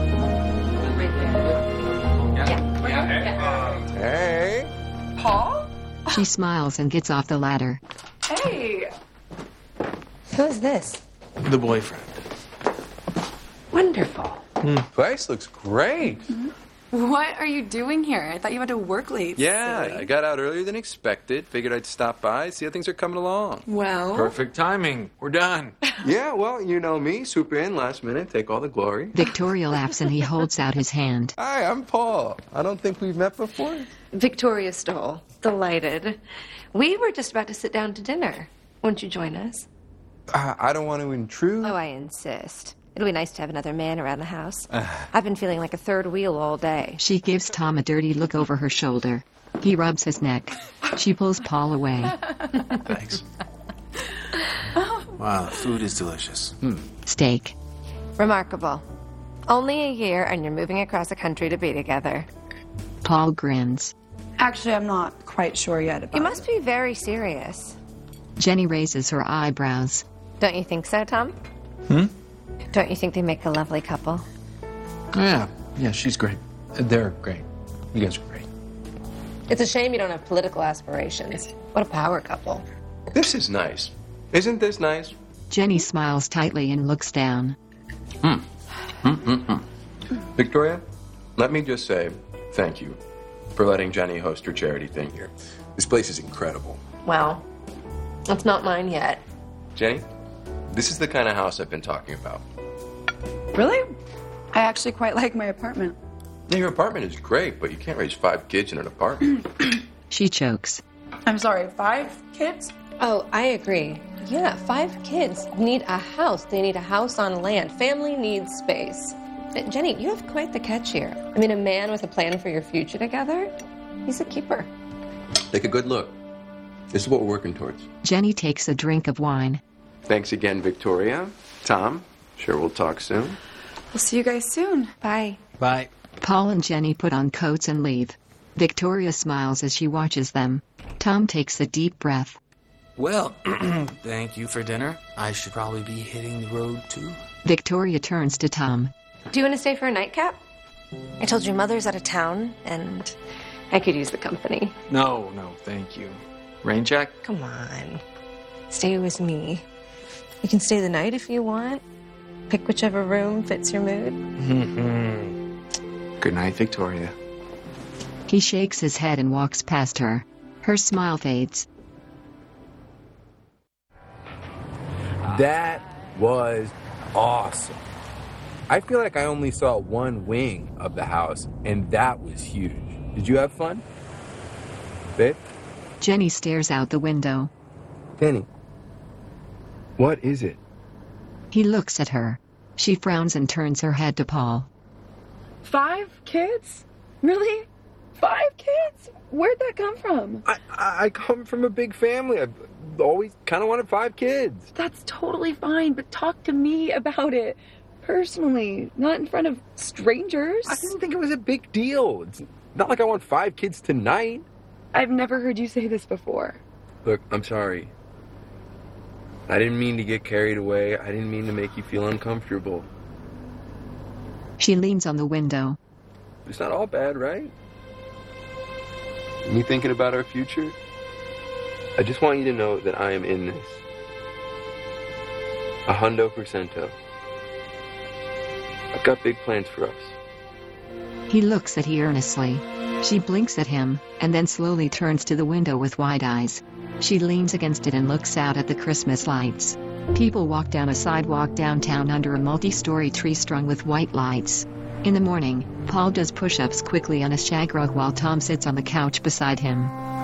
Hey. Paul? She smiles and gets off the ladder. Hey. Who is this? The boyfriend. Wonderful. Place looks great. What are you doing here? I thought you had to work late. Yeah, silly. I got out earlier than expected. Figured I'd stop by, see how things are coming along. Well. Perfect timing. We're done. Yeah, well, you know me. Swoop in last minute, take all the glory. Victoria laughs and he holds out his hand. Hi, I'm Paul. I don't think we've met before. Victoria Stoll. Delighted. We were just about to sit down to dinner. Won't you join us? Uh, I don't want to intrude. Oh, I insist. It'll be nice to have another man around the house. I've been feeling like a third wheel all day. She gives Tom a dirty look over her shoulder. He rubs his neck. She pulls Paul away. Thanks. Wow, the food is delicious. Steak. Remarkable. Only a year, and you're moving across the country to be together. Paul grins. Actually, I'm not quite sure yet about You must it. be very serious. Jenny raises her eyebrows. Don't you think so, Tom? Hmm? Don't you think they make a lovely couple? Yeah, yeah, she's great. They're great. You guys are great. It's a shame you don't have political aspirations. What a power couple. This is nice. Isn't this nice? Jenny smiles tightly and looks down. Hmm. Mm-mm-mm. Victoria, let me just say thank you for letting Jenny host her charity thing here. This place is incredible. Well, it's not mine yet. Jenny, this is the kind of house I've been talking about. Really? I actually quite like my apartment. Yeah, your apartment is great, but you can't raise five kids in an apartment. She chokes. I'm sorry, five kids? Oh, I agree. Yeah, five kids need a house. They need a house on land. Family needs space. Uh, Jenny, you have quite the catch here. I mean, a man with a plan for your future together, he's a keeper. Take a good look. This is what we're working towards. Jenny takes a drink of wine. Thanks again, Victoria. Tom, sure we'll talk soon. We'll see you guys soon. Bye. Bye. Paul and Jenny put on coats and leave. Victoria smiles as she watches them. Tom takes a deep breath. Well, thank you for dinner. I should probably be hitting the road, too. Victoria turns to Tom. Do you want to stay for a nightcap? I told your mother's out of town, and I could use the company. No, no, thank you. Rain check? Come on. Stay with me. You can stay the night if you want. Pick whichever room fits your mood. Good night, Victoria. He shakes his head and walks past her. Her smile fades. That was awesome. I feel like I only saw one wing of the house, and that was huge. Did you have fun? Babe? Jenny stares out the window. Danny, what is it? He looks at her. She frowns and turns her head to Paul. Five kids? Really? Five kids? Where'd that come from? I, I come from a big family. I've always kind of wanted five kids. That's totally fine, but talk to me about it. Personally, not in front of strangers. I didn't think it was a big deal. It's not like I want five kids tonight. I've never heard you say this before. Look, I'm sorry. I didn't mean to get carried away. I didn't mean to make you feel uncomfortable. She leans on the window. It's not all bad, right? You thinking about our future? I just want you to know that I am in this. A hundo percento. I've got big plans for us. He looks at her earnestly. She blinks at him, and then slowly turns to the window with wide eyes. She leans against it and looks out at the Christmas lights. People walk down a sidewalk downtown under a multi-story tree strung with white lights. In the morning, Paul does push-ups quickly on a shag rug while Tom sits on the couch beside him.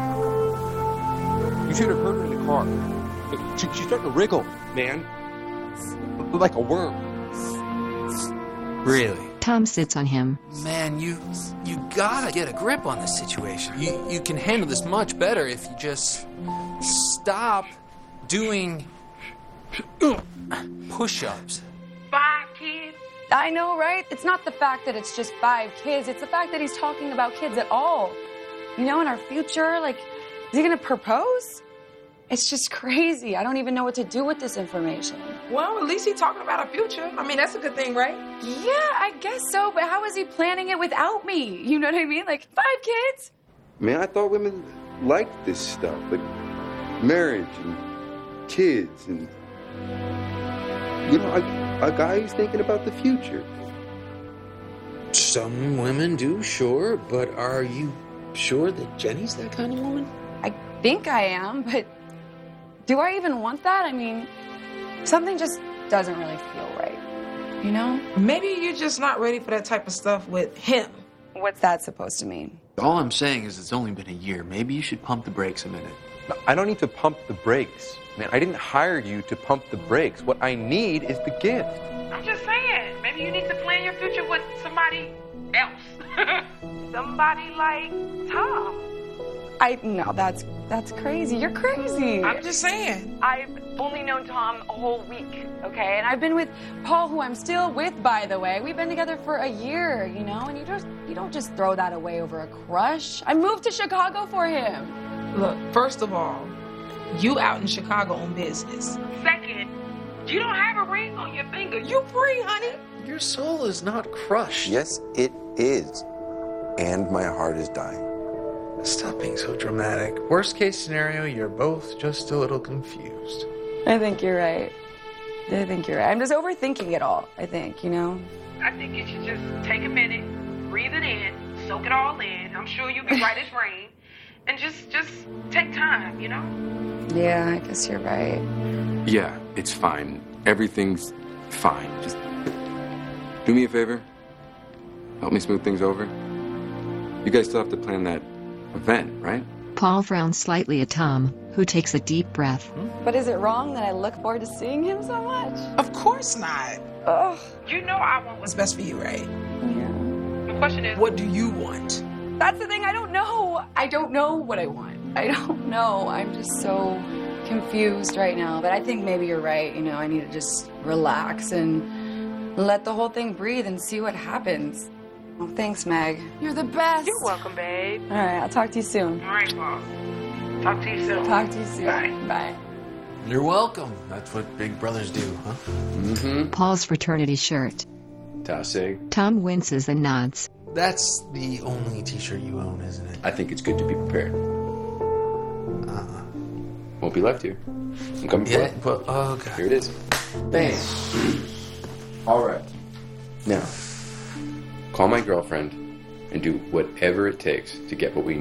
You should have heard her in the car. She, she's starting to wriggle, man. Like a worm. Really? Tom sits on him. Man, you you gotta get a grip on this situation. You you can handle this much better if you just stop doing push-ups. Five kids? I know, right? It's not the fact that it's just five kids. It's the fact that he's talking about kids at all. You know, in our future, like, is he gonna propose? It's just crazy. I don't even know what to do with this information. Well, at least he's talking about a future. I mean, that's a good thing, right? Yeah, I guess so, but how is he planning it without me? You know what I mean? Like, five kids? Man, I thought women liked this stuff, like marriage and kids and, you know, a, a guy who's thinking about the future. Some women do, sure, but are you sure that Jenny's that kind of woman? I think I am, but do I even want that? I mean, something just doesn't really feel right, you know? Maybe you're just not ready for that type of stuff with him. What's that supposed to mean? All I'm saying is it's only been a year. Maybe you should pump the brakes a minute. No, I don't need to pump the brakes. Man, I didn't hire you to pump the brakes. What I need is the gift. I'm just saying, maybe you need to plan your future with somebody else. Somebody like Tom. I no, that's that's crazy. You're crazy. I'm just saying. I've only known Tom a whole week, okay? And I've been with Paul, who I'm still with, by the way. We've been together for a year, you know? And you just you don't just throw that away over a crush. I moved to Chicago for him. Look, first of all, you out in Chicago on business. Second, you don't have a ring on your finger. You free, honey. Your soul is not crushed. Yes, it is. And my heart is dying. Stop being so dramatic. Worst case scenario, you're both just a little confused. I think you're right. I think you're right. I'm just overthinking it all, I think, you know? I think you should just take a minute, breathe it in, soak it all in. I'm sure you'll be right as rain. And just, just take time, you know? Yeah, I guess you're right. Yeah, it's fine. Everything's fine. Just do me a favor. Help me smooth things over. You guys still have to plan that event, right? Paul frowns slightly at Tom, who takes a deep breath. But is it wrong that I look forward to seeing him so much? Of course not. Ugh. You know I want what's best for you, right? Yeah. The question is, what do you want? That's the thing, I don't know. I don't know what I want. I don't know. I'm just so confused right now. But I think maybe you're right. You know, I need to just relax and let the whole thing breathe and see what happens. Well, thanks, Meg. You're the best. You're welcome, babe. All right, I'll talk to you soon. All right, Paul. Talk to you soon. Talk to you soon. Bye. Bye. You're welcome. That's what big brothers do, huh? Mm-hmm. Paul's fraternity shirt. Tassig. Tom winces and nods. That's the only t-shirt you own, isn't it? I think it's good to be prepared. Uh-uh. Won't be left here. I'm coming Yeah, for it. but, oh, God. Here it is. Bam. All right. Now, call my girlfriend and do whatever it takes to get what we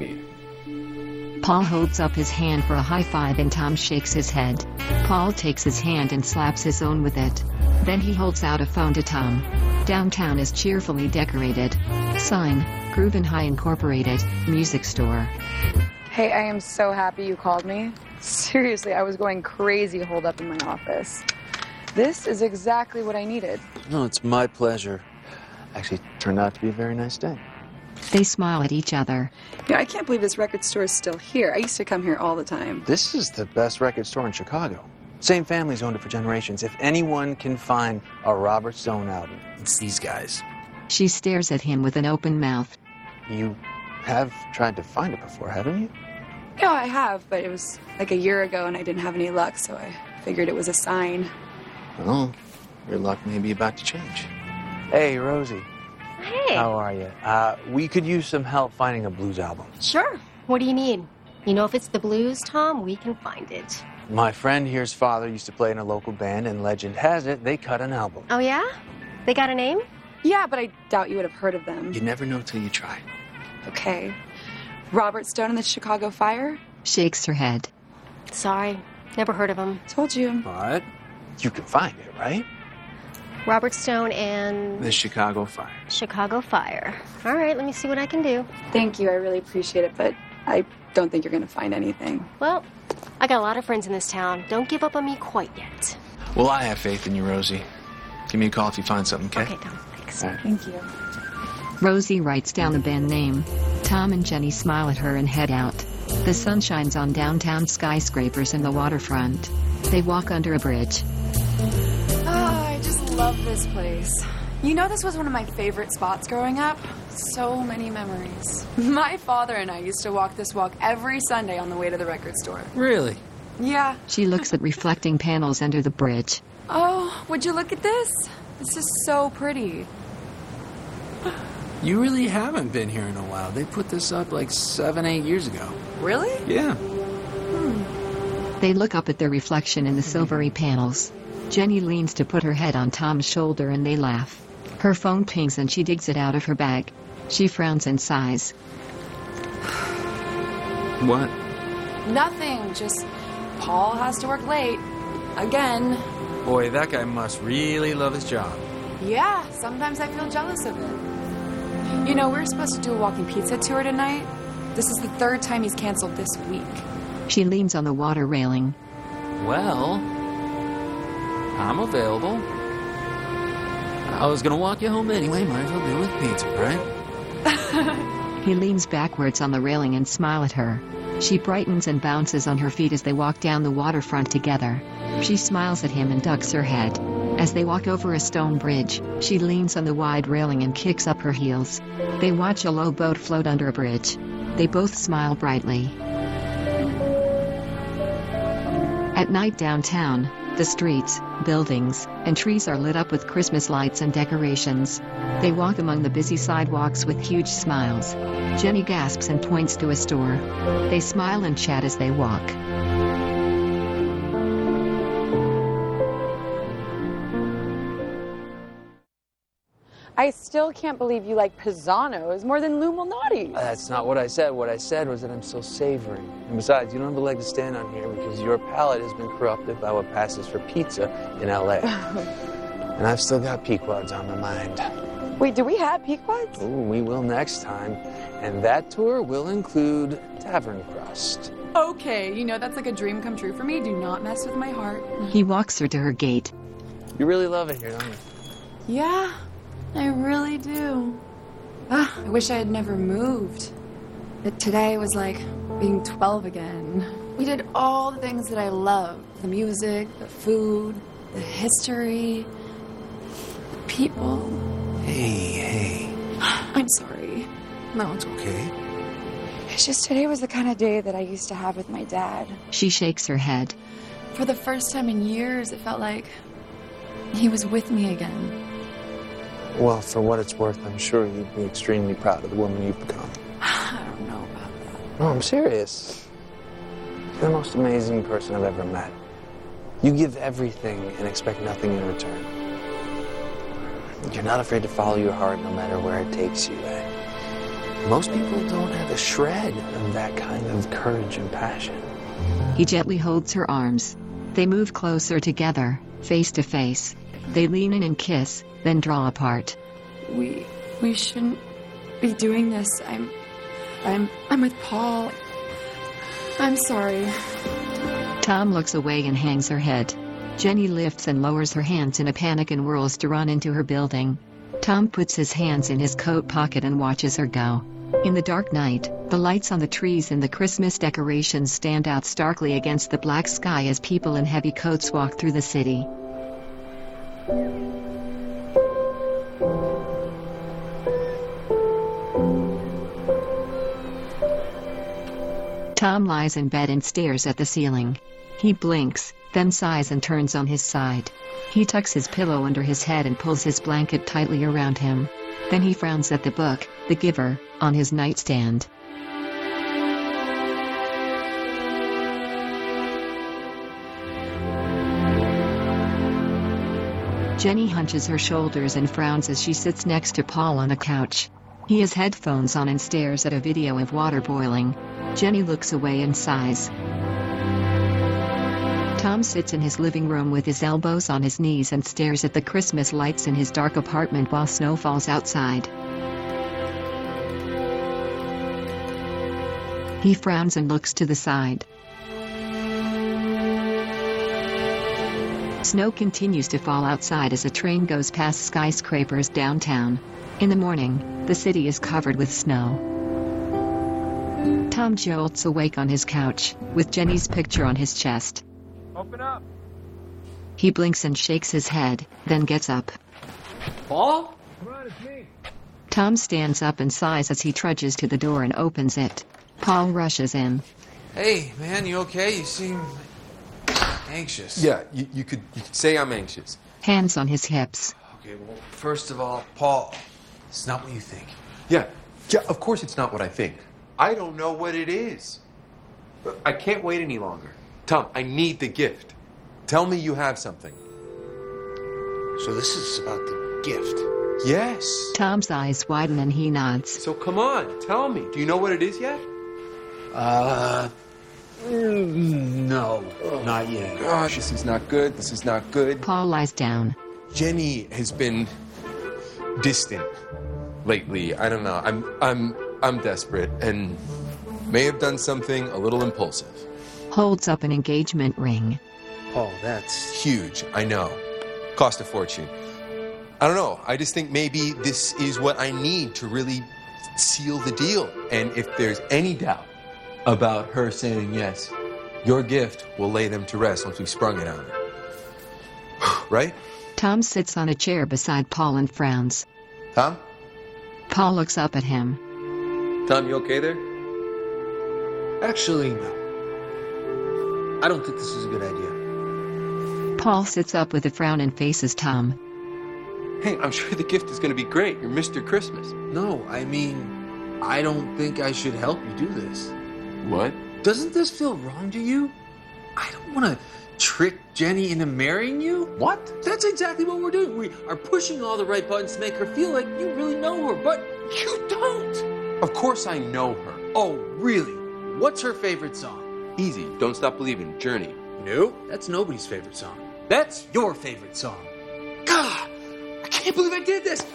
need. Paul holds up his hand for a high five and Tom shakes his head. Paul takes his hand and slaps his own with it. Then he holds out a phone to Tom. Downtown is cheerfully decorated. Sign, Groove and High Incorporated, music store. Hey, I am so happy you called me. Seriously, I was going crazy holed up in my office. This is exactly what I needed. No, it's my pleasure. Actually, it turned out to be a very nice day. They smile at each other. Yeah, I can't believe this record store is still here. I used to come here all the time. This is the best record store in Chicago. Same family's owned it for generations. If anyone can find a Robert Stone album, It's these guys. She stares at him with an open mouth. you have tried to find it before, haven't you? Yeah, I have, but it was like a year ago and I didn't have any luck, so I figured it was a sign. Well, your luck may be about to change. Hey, Rosie. Hey. How are you? Uh, we could use some help finding a blues album. Sure. What do you need? You know, if it's the blues, Tom, we can find it. My friend here's father used to play in a local band, and legend has it, they cut an album. Oh, yeah? They got a name? Yeah, but I doubt you would have heard of them. You never know till you try. Okay. Robert Stone and the Chicago Fire? Shakes her head. Sorry. Never heard of him. Told you. But you can find it, right? Robert Stone and... The Chicago Fire. Chicago Fire. All right, let me see what I can do. Thank you, I really appreciate it, but I don't think you're going to find anything. Well, I got a lot of friends in this town. Don't give up on me quite yet. Well, I have faith in you, Rosie. Give me a call if you find something, okay? Okay, Tom, thanks. All right. Thank you. Rosie writes down the band name. Tom and Jenny smile at her and head out. The sun shines on downtown skyscrapers and the waterfront. They walk under a bridge. Oh, I just love this place. You know, this was one of my favorite spots growing up. So many memories. My father and I used to walk this walk every Sunday on the way to the record store. Really? Yeah. She looks at reflecting panels under the bridge. Oh, would you look at this? This is so pretty. You really haven't been here in a while. They put this up like seven, eight years ago. Really? Yeah. Hmm. They look up at their reflection in the silvery panels. Jenny leans to put her head on Tom's shoulder and they laugh. Her phone pings and she digs it out of her bag. She frowns and sighs. What? Nothing, just Paul has to work late. Again. Boy, that guy must really love his job. Yeah, sometimes I feel jealous of it. You know, we're supposed to do a walking pizza tour tonight. This is the third time he's canceled this week. She leans on the water railing. Well, I'm available. I was gonna walk you home anyway. Might as well do it with pizza, right? He leans backwards on the railing and smiles at her. She brightens and bounces on her feet as they walk down the waterfront together. She smiles at him and ducks her head. As they walk over a stone bridge, she leans on the wide railing and kicks up her heels. They watch a low boat float under a bridge. They both smile brightly. At night downtown, the streets, buildings, and trees are lit up with Christmas lights and decorations. They walk among the busy sidewalks with huge smiles. Jenny gasps and points to a store. They smile and chat as they walk. I still can't believe you like Pisano's more than Lou Malnati's. That's not what I said. What I said was that I'm still savoring. And besides, you don't have a leg to stand on here because your palate has been corrupted by what passes for pizza in L A And I've still got Pequod's on my mind. Wait, do we have Pequod's? Ooh, we will next time. And that tour will include Tavern Crust. Okay, you know that's like a dream come true for me. Do not mess with my heart. He walks her to her gate. You really love it here, don't you? Yeah. I really do. Ah, I wish I had never moved. But today was like being twelve again. We did all the things that I love. The music, the food, the history, the people. Hey, hey. I'm sorry. No, it's okay. It's just today was the kind of day that I used to have with my dad. She shakes her head. For the first time in years, it felt like he was with me again. Well, for what it's worth, I'm sure you'd be extremely proud of the woman you've become. I don't know about that. No, I'm serious. You're the most amazing person I've ever met. You give everything and expect nothing in return. You're not afraid to follow your heart no matter where it takes you. Eh? Most people don't have a shred of that kind of courage and passion. He gently holds her arms. They move closer together, face to face. They lean in and kiss, then draw apart. We we shouldn't be doing this. I'm I'm I'm with Paul. I'm sorry. Tom looks away and hangs her head. Jenny lifts and lowers her hands in a panic and whirls to run into her building. Tom puts his hands in his coat pocket and watches her go. In the dark night, the lights on the trees and the Christmas decorations stand out starkly against the black sky as people in heavy coats walk through the city. Tom lies in bed and stares at the ceiling. He blinks, then sighs and turns on his side. He tucks his pillow under his head and pulls his blanket tightly around him. Then he frowns at the book, The Giver, on his nightstand. Jenny hunches her shoulders and frowns as she sits next to Paul on a couch. He has headphones on and stares at a video of water boiling. Jenny looks away and sighs. Tom sits in his living room with his elbows on his knees and stares at the Christmas lights in his dark apartment while snow falls outside. He frowns and looks to the side. Snow continues to fall outside as a train goes past skyscrapers downtown. In the morning, the city is covered with snow. Tom jolts awake on his couch, with Jenny's picture on his chest. Open up. He blinks and shakes his head, then gets up. Paul? Come on, it's me. Tom stands up and sighs as he trudges to the door and opens it. Paul rushes in. Hey, man, you okay? You seem anxious. Yeah, you, you could you could say I'm anxious. Hands on his hips. Okay, well, first of all, Paul, it's not what you think. Yeah, yeah, of course it's not what I think. I don't know what it is. I can't wait any longer. Tom, I need the gift. Tell me you have something. So this is about the gift. Yes. Tom's eyes widen and he nods. So come on, tell me. Do you know what it is yet? Uh, no, not yet. Gosh, this is not good. This is not good. Paul lies down. Jenny has been distant lately. I don't know. I'm I'm I'm desperate and may have done something a little impulsive. Holds up an engagement ring. Oh, that's huge. I know. Cost a fortune. I don't know. I just think maybe this is what I need to really seal the deal. And if there's any doubt about her saying yes, your gift will lay them to rest once we've sprung it on her. right? Tom sits on a chair beside Paul and frowns. Tom? Paul looks up at him. Tom, you okay there? Actually, no. I don't think this is a good idea. Paul sits up with a frown and faces Tom. Hey, I'm sure the gift is going to be great. You're Mister Christmas. No, I mean, I don't think I should help you do this. What? Doesn't this feel wrong to you? I don't want to trick Jenny into marrying you. What? That's exactly what we're doing. We are pushing all the right buttons to make her feel like you really know her, but you don't. Of course I know her. Oh, really? What's her favorite song? Easy. Don't Stop Believing. Journey. No, that's nobody's favorite song. That's your favorite song. God, I can't believe I did this.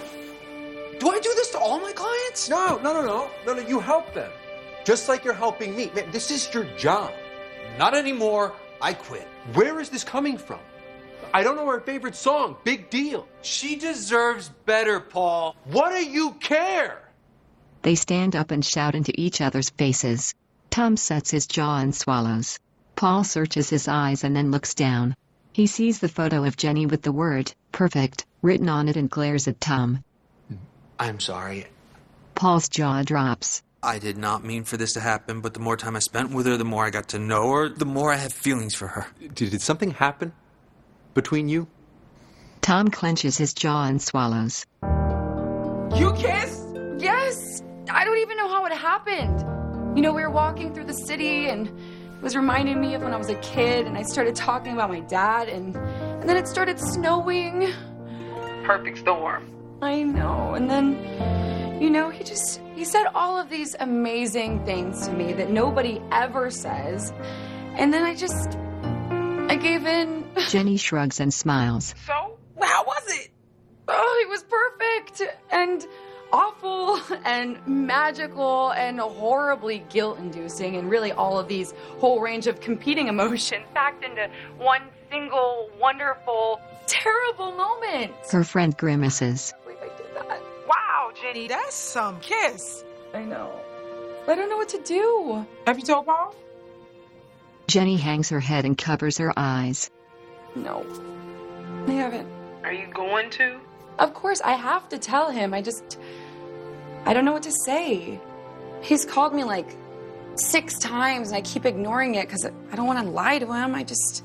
Do I do this to all my clients? No, no, no, no. No, no, you help them. Just like you're helping me. Man, this is your job. Not anymore. I quit. Where is this coming from? I don't know her favorite song. Big deal. She deserves better, Paul. What do you care? They stand up and shout into each other's faces. Tom sets his jaw and swallows. Paul searches his eyes and then looks down. He sees the photo of Jenny with the word, perfect, written on it and glares at Tom. I'm sorry. Paul's jaw drops. I did not mean for this to happen, but the more time I spent with her, the more I got to know her, the more I have feelings for her. Did, did something happen between you? Tom clenches his jaw and swallows. You kissed? Yes. I don't even know how it happened. You know, we were walking through the city and it was reminding me of when I was a kid and I started talking about my dad and, and then it started snowing. Perfect storm. I know. And then, you know, he just, he said all of these amazing things to me that nobody ever says. And then I just, I gave in. Jenny shrugs and smiles. So? How was it? Oh, it was perfect and awful and magical and horribly guilt-inducing, and really all of these whole range of competing emotions packed into one single, wonderful, terrible moment. Her friend grimaces. I believe I did that. Wow, Jenny, that's some kiss. I know. I don't know what to do. Have you told Paul? Jenny hangs her head and covers her eyes. No, I haven't. Are you going to? Of course, I have to tell him. I just, I don't know what to say. He's called me like six times and I keep ignoring it because I don't want to lie to him. I just,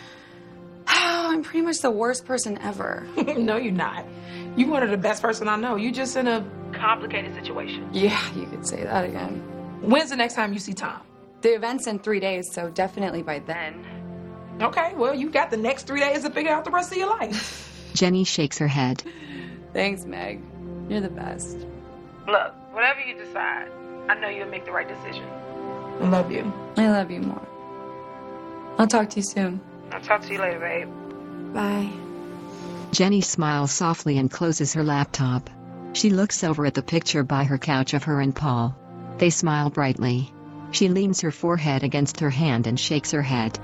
oh, I'm pretty much the worst person ever. No, you're not. You're one of the best person I know. You're just in a complicated situation. Yeah, you could say that again. When's the next time you see Tom? The event's in three days, so definitely by then. Okay, well, you got the next three days to figure out the rest of your life. Jenny shakes her head. Thanks, Meg. You're the best. Look, whatever you decide, I know you'll make the right decision. I love you. I love you more. I'll talk to you soon. I'll talk to you later, babe. Bye. Jenny smiles softly and closes her laptop. She looks over at the picture by her couch of her and Paul. They smile brightly. She leans her forehead against her hand and shakes her head.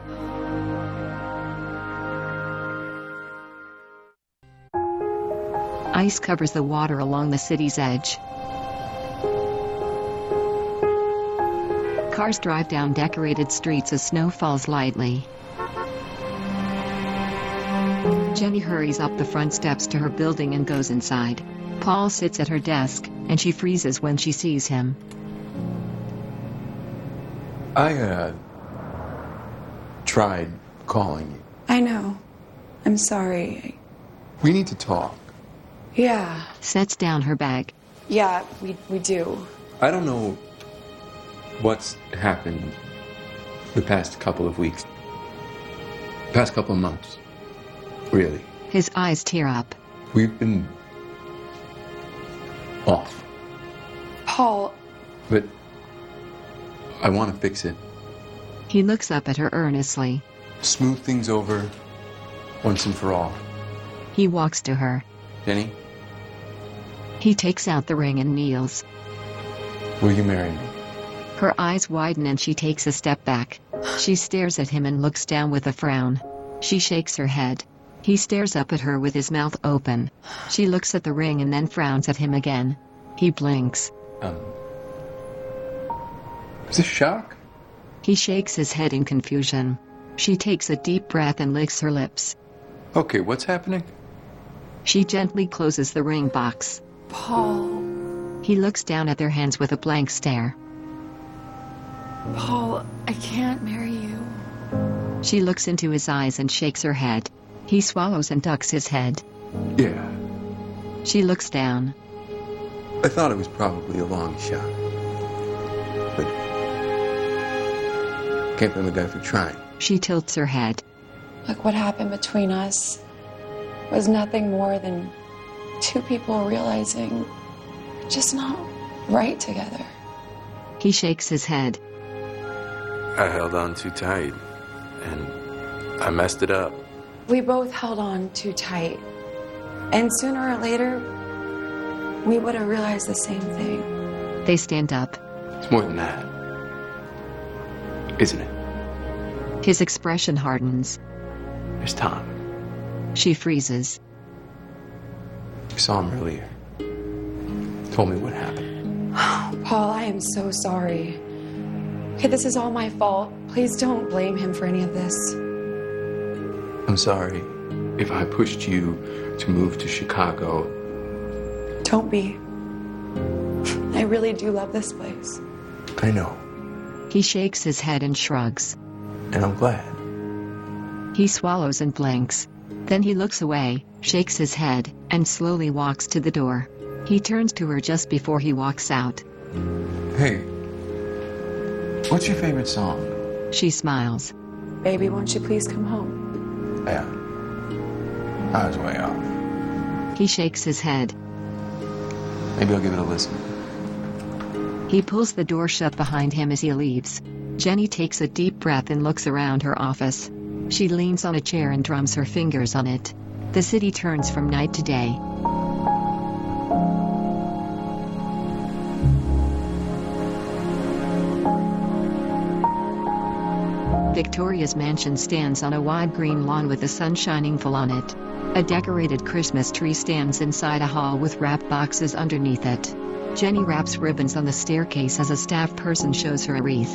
Ice covers the water along the city's edge. Cars drive down decorated streets as snow falls lightly. Jenny hurries up the front steps to her building and goes inside. Paul sits at her desk, and she freezes when she sees him. I, uh, tried calling you. I know. I'm sorry. We need to talk. Yeah. Sets down her bag. Yeah, we, we do. I don't know what's happened the past couple of weeks. Past couple of months. Really. His eyes tear up. We've been off. Paul. But I want to fix it. He looks up at her earnestly. Smooth things over once and for all. He walks to her. Jenny? He takes out the ring and kneels. Will you marry me? Her eyes widen and she takes a step back. She stares at him and looks down with a frown. She shakes her head. He stares up at her with his mouth open. She looks at the ring and then frowns at him again. He blinks. Um. Is this shock? He shakes his head in confusion. She takes a deep breath and licks her lips. Okay, what's happening? She gently closes the ring box. Paul. He looks down at their hands with a blank stare. Paul, I can't marry you. She looks into his eyes and shakes her head. He swallows and ducks his head. Yeah. She looks down. I thought it was probably a long shot. But can't blame a guy for trying. She tilts her head. Look, what happened between us was nothing more than two people realizing we're just not right together. He shakes his head. I held on too tight, and I messed it up. We both held on too tight. And sooner or later, we would have realized the same thing. They stand up. It's more than that. Isn't it? His expression hardens. There's Tom. She freezes. I saw him earlier. Told me what happened. Paul, I am so sorry. Okay, this is all my fault. Please don't blame him for any of this. I'm sorry if I pushed you to move to Chicago. Don't be. I really do love this place. I know, He shakes his head and shrugs. and I'm glad. He swallows and blinks. Then he looks away, shakes his head, and slowly walks to the door. He turns to her just before he walks out. Hey, what's your favorite song? She smiles. Baby, won't you please come home? Yeah. I was way off. He shakes his head. Maybe I'll give it a listen. He pulls the door shut behind him as he leaves. Jenny takes a deep breath and looks around her office. She leans on a chair and drums her fingers on it. The city turns from night to day. Victoria's mansion stands on a wide green lawn with the sun shining full on it. A decorated Christmas tree stands inside a hall with wrap boxes underneath it. Jenny wraps ribbons on the staircase as a staff person shows her a wreath.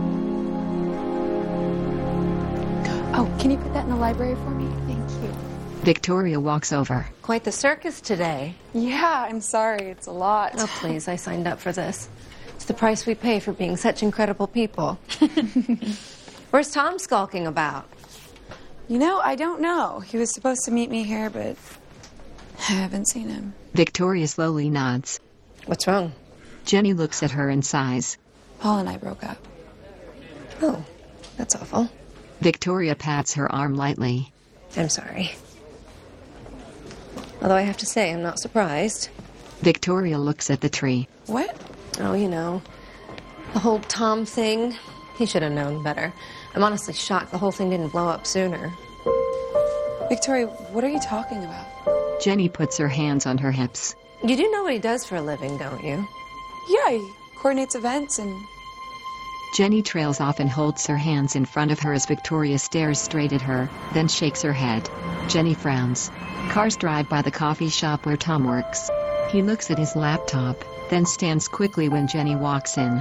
Oh, can you put that in the library for me? Thank you. Victoria walks over. Quite the circus today. Yeah, I'm sorry. It's a lot. Oh, please, I signed up for this. It's the price we pay for being such incredible people. Where's Tom skulking about? You know, I don't know. He was supposed to meet me here, but I haven't seen him. Victoria slowly nods. What's wrong? Jenny looks at her and sighs. Paul and I broke up. Oh, that's awful. Victoria pats her arm lightly. I'm sorry. Although I have to say, I'm not surprised. Victoria looks at the tree. What? Oh, you know, the whole Tom thing. He should have known better. I'm honestly shocked the whole thing didn't blow up sooner. Victoria, what are you talking about? Jenny puts her hands on her hips. You do know what he does for a living, don't you? Yeah, he coordinates events and... Jenny trails off and holds her hands in front of her as Victoria stares straight at her, then shakes her head. Jenny frowns. Cars drive by the coffee shop where Tom works. He looks at his laptop, then stands quickly when Jenny walks in.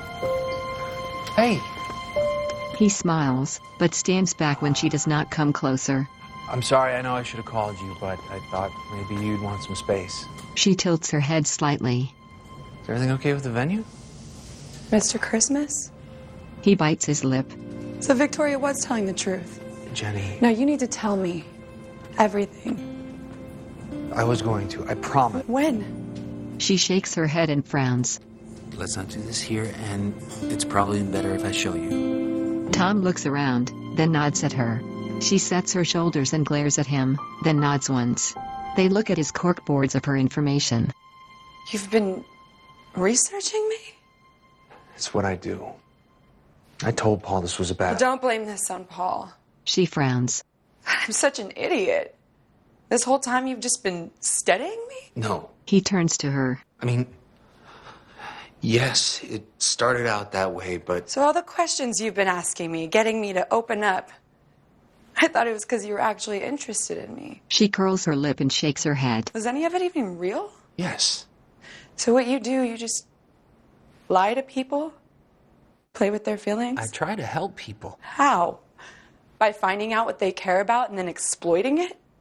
Hey! He smiles, but stands back when she does not come closer. I'm sorry, I know I should have called you, but I thought maybe you'd want some space. She tilts her head slightly. Is everything okay with the venue? Mister Christmas? He bites his lip. So Victoria was telling the truth. Jenny. No, you need to tell me everything. I was going to, I promise. When? She shakes her head and frowns. Let's not do this here, and it's probably better if I show you. Tom looks around, then nods at her. She sets her shoulders and glares at him, then nods once. They look at his corkboards of her information. You've been researching me? It's what I do. I told Paul this was a bad... Don't blame this on Paul. She frowns. I'm such an idiot. This whole time you've just been studying me? No. He turns to her. I mean, yes, it started out that way, but... So all the questions you've been asking me, getting me to open up, I thought it was because you were actually interested in me. She curls her lip and shakes her head. Was any of it even real? Yes. So what you do, you just lie to people? Play with their feelings? I try to help people. How? By finding out what they care about and then exploiting it?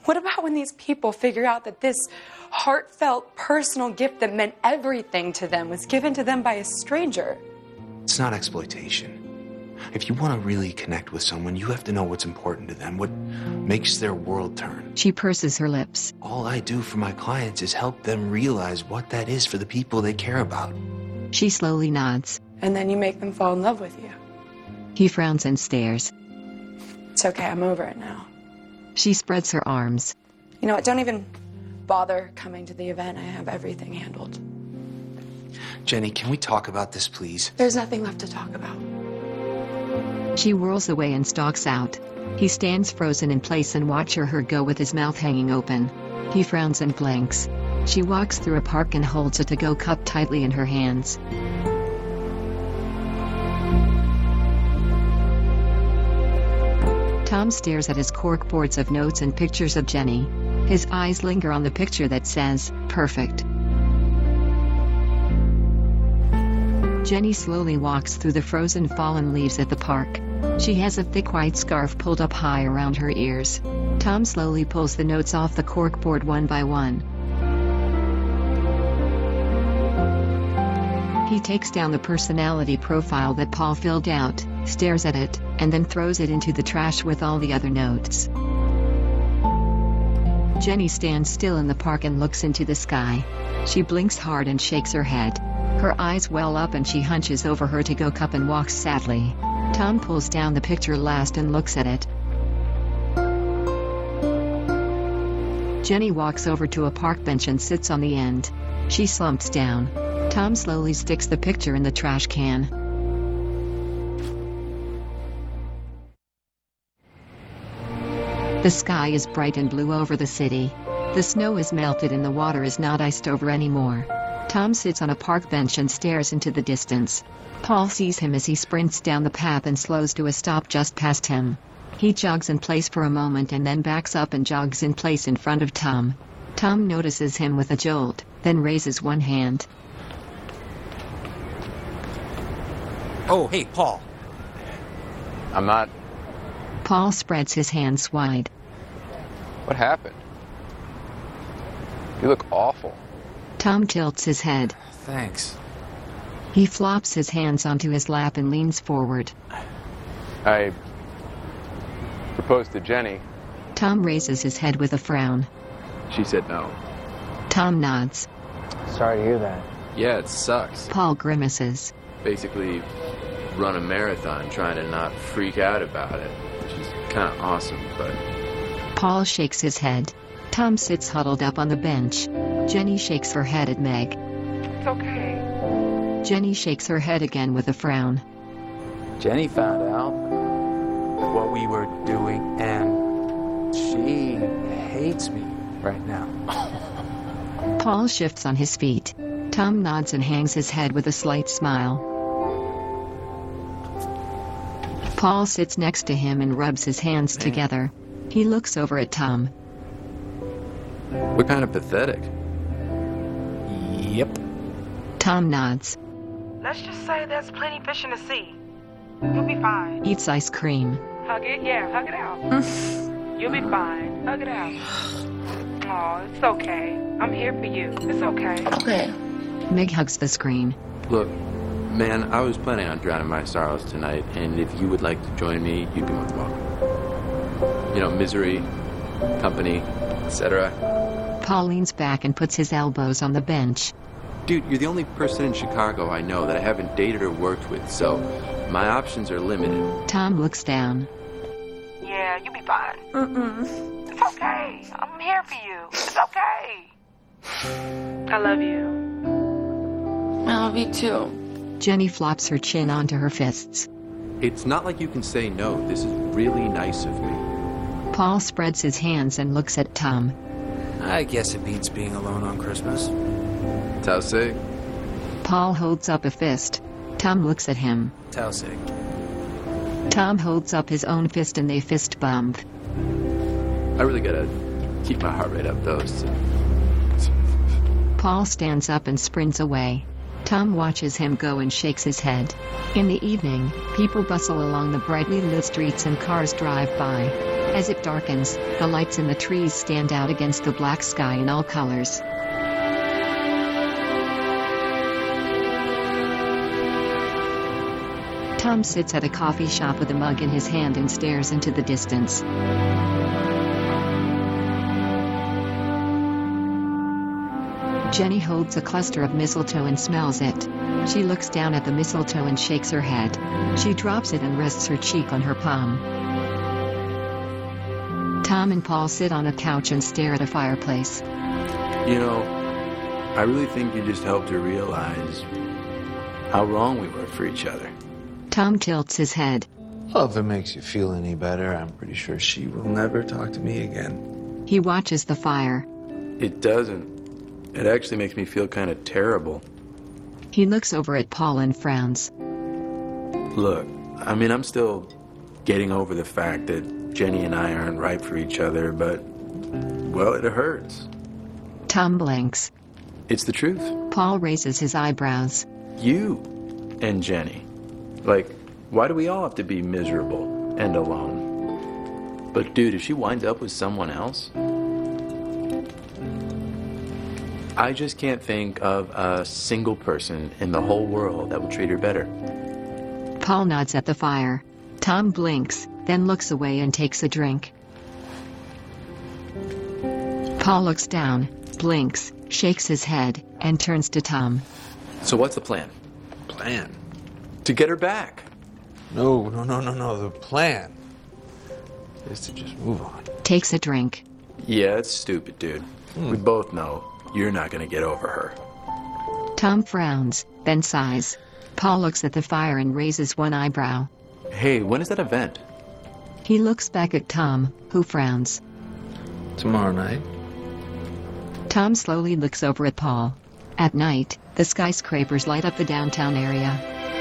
What about when these people figure out that this heartfelt, personal gift that meant everything to them was given to them by a stranger? It's not exploitation. If you want to really connect with someone, you have to know what's important to them, what makes their world turn. She purses her lips. All I do for my clients is help them realize what that is for the people they care about. She slowly nods. And then you make them fall in love with you. He frowns and stares. It's okay, I'm over it now. She spreads her arms. You know what, don't even bother coming to the event. I have everything handled. Jenny, can we talk about this, please? There's nothing left to talk about. She whirls away and stalks out. He stands frozen in place and watches her go with his mouth hanging open. He frowns and blinks. She walks through a park and holds a to-go cup tightly in her hands. Tom stares at his corkboards of notes and pictures of Jenny. His eyes linger on the picture that says, perfect. Jenny slowly walks through the frozen fallen leaves at the park. She has a thick white scarf pulled up high around her ears. Tom slowly pulls the notes off the corkboard one by one. He takes down the personality profile that Paul filled out, stares at it, and then throws it into the trash with all the other notes. Jenny stands still in the park and looks into the sky. She blinks hard and shakes her head. Her eyes well up and she hunches over her to-go cup and walks sadly. Tom pulls down the picture last and looks at it. Jenny walks over to a park bench and sits on the end. She slumps down. Tom slowly sticks the picture in the trash can. The sky is bright and blue over the city. The snow is melted and the water is not iced over anymore. Tom sits on a park bench and stares into the distance. Paul sees him as he sprints down the path and slows to a stop just past him. He jogs in place for a moment and then backs up and jogs in place in front of Tom. Tom notices him with a jolt, then raises one hand. Oh, hey, Paul. I'm not... Paul spreads his hands wide. What happened? You look awful. Tom tilts his head. Thanks. He flops his hands onto his lap and leans forward. I proposed to Jenny. Tom raises his head with a frown. She said no. Tom nods. Sorry to hear that. Yeah, it sucks. Paul grimaces. Basically, run a marathon trying to not freak out about it, which is kind of awesome, but... Paul shakes his head. Tom sits huddled up on the bench. Jenny shakes her head at Meg. It's okay. Jenny shakes her head again with a frown. Jenny found out what we were doing, and she hates me right now. Paul shifts on his feet. Tom nods and hangs his head with a slight smile. Paul sits next to him and rubs his hands together. He looks over at Tom. We're kind of pathetic. Yep. Tom nods. Let's just say there's plenty fish in the sea. You'll be fine. Eats ice cream. Hug it, yeah, hug it out. You'll be fine. Hug it out. Oh, it's okay. I'm here for you. It's okay. Okay. Meg hugs the screen. Look, man, I was planning on drowning my sorrows tonight, and if you would like to join me, you'd be more than welcome. You know, misery, company, et cetera. Paul leans back and puts his elbows on the bench. Dude, you're the only person in Chicago I know that I haven't dated or worked with, so my options are limited. Tom looks down. Yeah, you'll be fine. Mm-mm. It's okay. I'm here for you. It's okay. I love you. I love you too. Jenny flops her chin onto her fists. It's not like you can say no. This is really nice of me. Paul spreads his hands and looks at Tom. I guess it beats being alone on Christmas. Tausig. Paul holds up a fist. Tom looks at him. Tausig. Tom holds up his own fist and they fist bump. I really gotta keep my heart rate up, though. So. Paul stands up and sprints away. Tom watches him go and shakes his head. In the evening, people bustle along the brightly lit streets and cars drive by. As it darkens, the lights in the trees stand out against the black sky in all colors. Tom sits at a coffee shop with a mug in his hand and stares into the distance. Jenny holds a cluster of mistletoe and smells it. She looks down at the mistletoe and shakes her head. She drops it and rests her cheek on her palm. Tom and Paul sit on a couch and stare at a fireplace. You know, I really think you just helped her realize how wrong we were for each other. Tom tilts his head. Well, if it makes you feel any better, I'm pretty sure she will never talk to me again. He watches the fire. It doesn't. It actually makes me feel kind of terrible. He looks over at Paul and frowns. Look, I mean, I'm still getting over the fact that Jenny and I aren't right for each other, but, well, it hurts. Tom blinks. It's the truth. Paul raises his eyebrows. You and Jenny. Like, why do we all have to be miserable and alone? But, dude, if she winds up with someone else, I just can't think of a single person in the whole world that would treat her better. Paul nods at the fire. Tom blinks, then looks away and takes a drink. Paul looks down, blinks, shakes his head, and turns to Tom. So what's the plan? Plan? To get her back. No, no, no, no, no. The plan is to just move on. Takes a drink. Yeah, it's stupid, dude. Hmm. We both know you're not gonna get over her. Tom frowns, then sighs. Paul looks at the fire and raises one eyebrow. Hey, when is that event? He looks back at Tom, who frowns. Tomorrow night. Tom slowly looks over at Paul. At night, the skyscrapers light up the downtown area.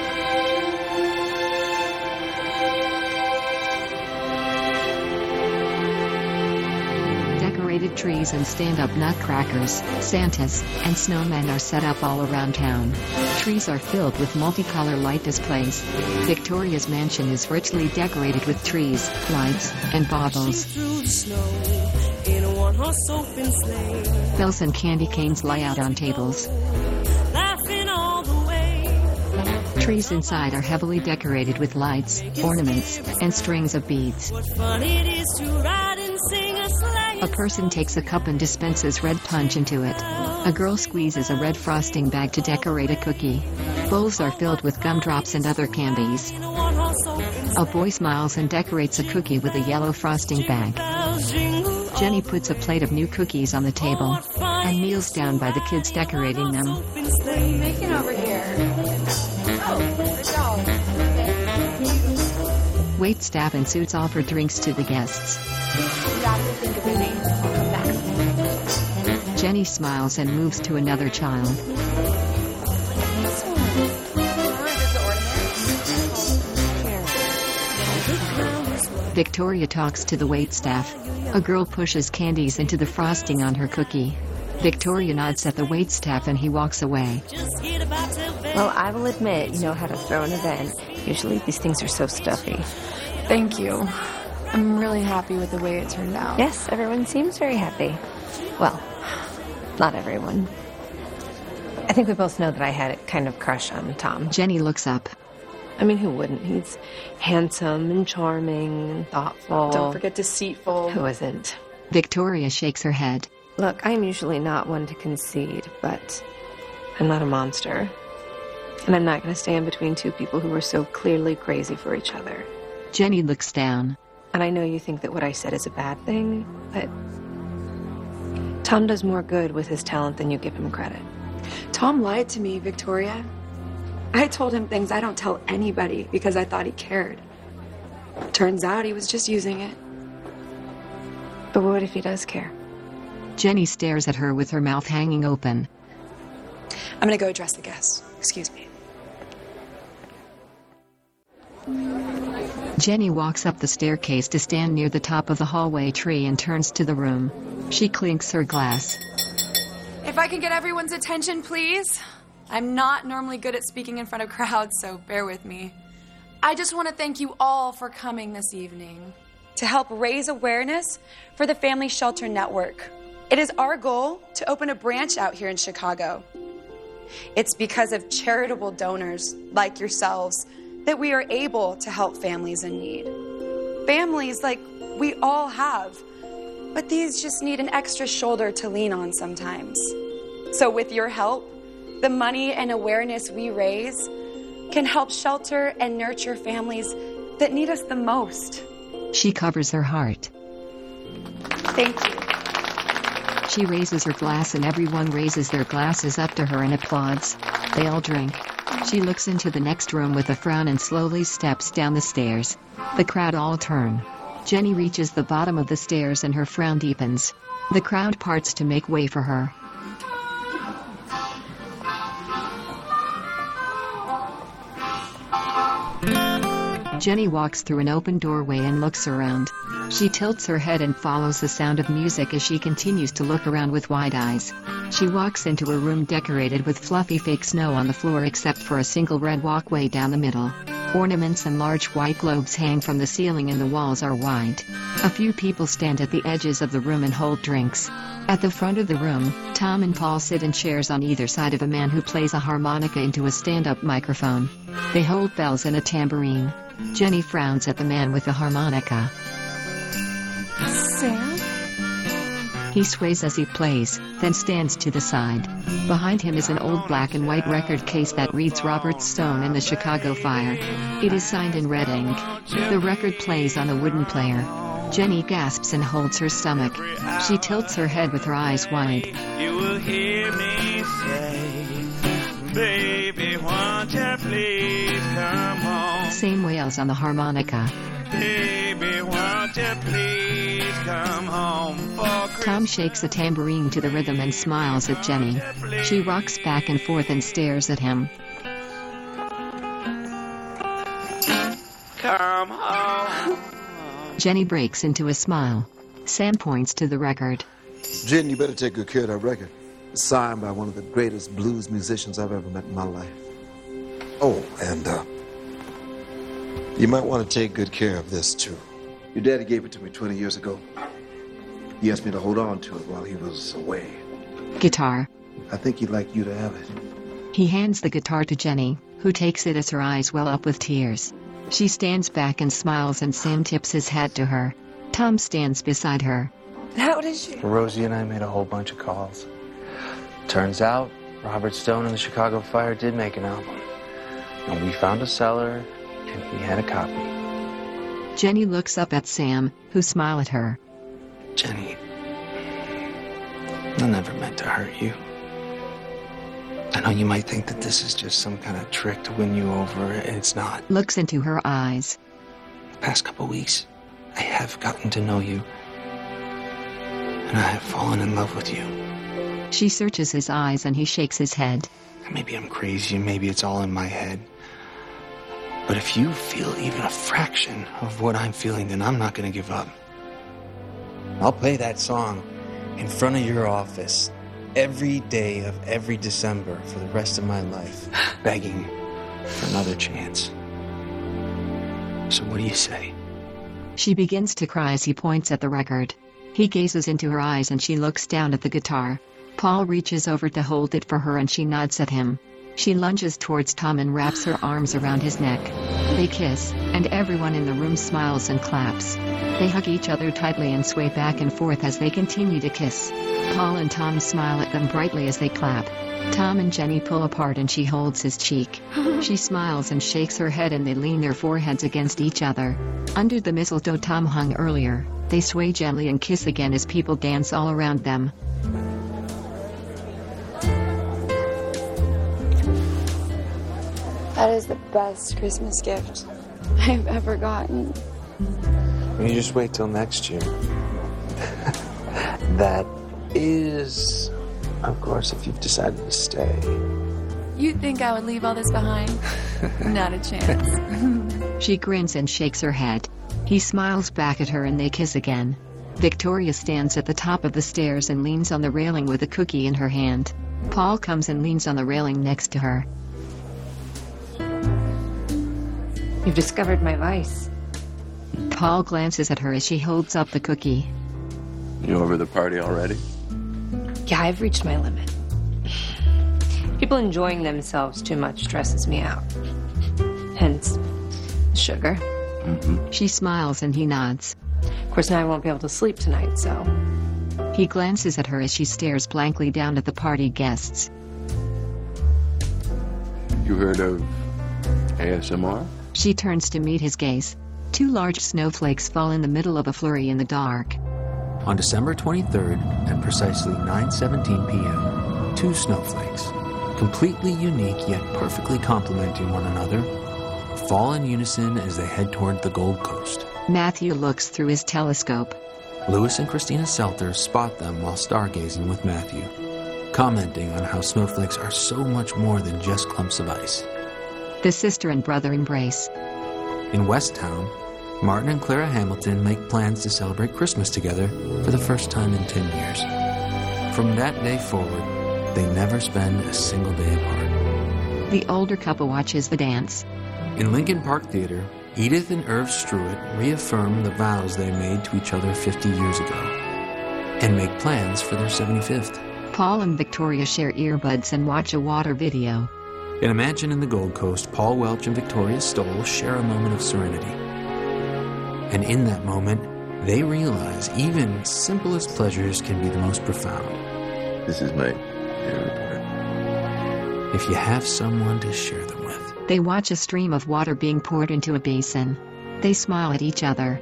Decorated trees and stand-up nutcrackers, Santas, and snowmen are set up all around town. Trees are filled with multicolor light displays. Victoria's mansion is richly decorated with trees, lights, and baubles. Bells and candy canes lie out on tables. Trees inside are heavily decorated with lights, ornaments, and strings of beads. A person takes a cup and dispenses red punch into it. A girl squeezes a red frosting bag to decorate a cookie. Bowls are filled with gumdrops and other candies. A boy smiles and decorates a cookie with a yellow frosting bag. Jenny puts a plate of new cookies on the table and kneels down by the kids decorating them. What are you making over here? Oh, good job. Waitstaff and suits offer drinks to the guests. You have to think of a name. I'll come back. Jenny smiles and moves to another child. Victoria talks to the waitstaff. A girl pushes candies into the frosting on her cookie. Victoria nods at the waitstaff and he walks away. Well, I will admit, you know how to throw an event. Usually these things are so stuffy. Thank you. I'm really happy with the way it turned out. Yes, everyone seems very happy. Well, not everyone. I think we both know that I had a kind of crush on Tom. Jenny looks up. I mean, who wouldn't? He's handsome and charming and thoughtful. Don't forget deceitful. Who isn't? Victoria shakes her head. Look, I'm usually not one to concede, but I'm not a monster. And I'm not going to stand between two people who are so clearly crazy for each other. Jenny looks down. And I know you think that what I said is a bad thing, but Tom does more good with his talent than you give him credit. Tom lied to me, Victoria. I told him things I don't tell anybody because I thought he cared. Turns out he was just using it. But what if he does care? Jenny stares at her with her mouth hanging open. I'm gonna go address the guests. Excuse me. Jenny walks up the staircase to stand near the top of the hallway tree and turns to the room. She clinks her glass. If I can get everyone's attention, please. I'm not normally good at speaking in front of crowds, so bear with me. I just want to thank you all for coming this evening. to help raise awareness for the Family Shelter Network. It is our goal to open a branch out here in Chicago. It's because of charitable donors like yourselves that we are able to help families in need. Families like we all have, but these just need an extra shoulder to lean on sometimes. So with your help, the money and awareness we raise can help shelter and nurture families that need us the most. She covers her heart. Thank you. She raises her glass and everyone raises their glasses up to her and applauds. They all drink. She looks into the next room with a frown and slowly steps down the stairs. The crowd all turn. Jenny reaches the bottom of the stairs and her frown deepens. The crowd parts to make way for her. Jenny walks through an open doorway and looks around. She tilts her head and follows the sound of music as she continues to look around with wide eyes. She walks into a room decorated with fluffy fake snow on the floor except for a single red walkway down the middle. Ornaments and large white globes hang from the ceiling and the walls are white. A few people stand at the edges of the room and hold drinks. At the front of the room, Tom and Paul sit in chairs on either side of a man who plays a harmonica into a stand-up microphone. They hold bells and a tambourine. Jenny frowns at the man with the harmonica. Sam? He sways as he plays, then stands to the side. Behind him is an old black and white record case that reads Robert Stone and the Chicago Fire. It is signed in red ink. The record plays on a wooden player. Jenny gasps and holds her stomach. She tilts her head with her eyes wide. You will hear me say, baby, won't you please come home? Sam wails on the harmonica. Baby, won't you please come home for Christmas? Tom shakes a tambourine to the rhythm and smiles at Jenny. She rocks back and forth and stares at him. Come home. Jenny breaks into a smile. Sam points to the record. Jen, you better take good care of that record. It's signed by one of the greatest blues musicians I've ever met in my life. Oh, and uh, you might want to take good care of this, too. Your daddy gave it to me twenty years ago. He asked me to hold on to it while he was away. Guitar. I think he'd like you to have it. He hands the guitar to Jenny, who takes it as her eyes well up with tears. She stands back and smiles and Sam tips his hat to her. Tom stands beside her. How did she? Rosie and I made a whole bunch of calls. Turns out, Robert Stone and the Chicago Fire did make an album. And we found a seller, and he had a copy. Jenny looks up at Sam, who smiled at her. Jenny, I never meant to hurt you. I know you might think that this is just some kind of trick to win you over, and it's not. Looks into her eyes. The past couple weeks, I have gotten to know you, and I have fallen in love with you. She searches his eyes and he shakes his head. Maybe I'm crazy, maybe it's all in my head. But if you feel even a fraction of what I'm feeling, then I'm not going to give up. I'll play that song in front of your office every day of every December for the rest of my life, begging for another chance. So what do you say? She begins to cry as he points at the record. He gazes into her eyes and she looks down at the guitar. Paul reaches over to hold it for her and she nods at him. She lunges towards Tom and wraps her arms around his neck. They kiss, and everyone in the room smiles and claps. They hug each other tightly and sway back and forth as they continue to kiss. Paul and Tom smile at them brightly as they clap. Tom and Jenny pull apart and she holds his cheek. She smiles and shakes her head and they lean their foreheads against each other. Under the mistletoe Tom hung earlier, they sway gently and kiss again as people dance all around them. That is the best Christmas gift I've ever gotten. You just wait till next year. That is, of course, if you've decided to stay. You'd think I would leave all this behind? Not a chance. She grins and shakes her head. He smiles back at her and they kiss again. Victoria stands at the top of the stairs and leans on the railing with a cookie in her hand. Paul comes and leans on the railing next to her. You've discovered my vice. Paul glances at her as she holds up the cookie. You over the party already? Yeah, I've reached my limit. People enjoying themselves too much stresses me out. Hence, sugar. Mm-hmm. She smiles and he nods. Of course, now I won't be able to sleep tonight, so... He glances at her as she stares blankly down at the party guests. You heard of A S M R? She turns to meet his gaze. Two large snowflakes fall in the middle of a flurry in the dark. On December twenty-third, at precisely nine seventeen p.m., two snowflakes, completely unique yet perfectly complementing one another, fall in unison as they head toward the Gold Coast. Matthew looks through his telescope. Lewis and Christina Seltzer spot them while stargazing with Matthew, commenting on how snowflakes are so much more than just clumps of ice. The sister and brother embrace. In Westtown, Martin and Clara Hamilton make plans to celebrate Christmas together for the first time in ten years. From that day forward, they never spend a single day apart. The older couple watches the dance. In Lincoln Park Theater, Edith and Irv Struett reaffirm the vows they made to each other fifty years ago and make plans for their seventy-fifth. Paul and Victoria share earbuds and watch a water video. In A Mansion in the Gold Coast, Paul Welch and Victoria Stoll share a moment of serenity. And in that moment, they realize even simplest pleasures can be the most profound. This is my favorite part. If you have someone to share them with. They watch a stream of water being poured into a basin. They smile at each other.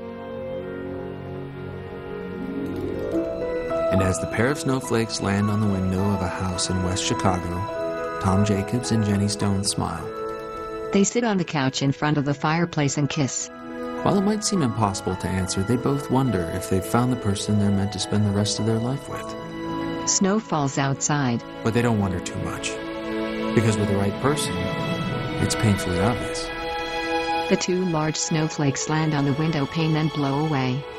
And as the pair of snowflakes land on the window of a house in West Chicago, Tom Jacobs and Jenny Stone smile. They sit on the couch in front of the fireplace and kiss. While it might seem impossible to answer, they both wonder if they've found the person they're meant to spend the rest of their life with. Snow falls outside. But they don't wonder too much. Because with the right person, it's painfully obvious. The two large snowflakes land on the window pane and blow away.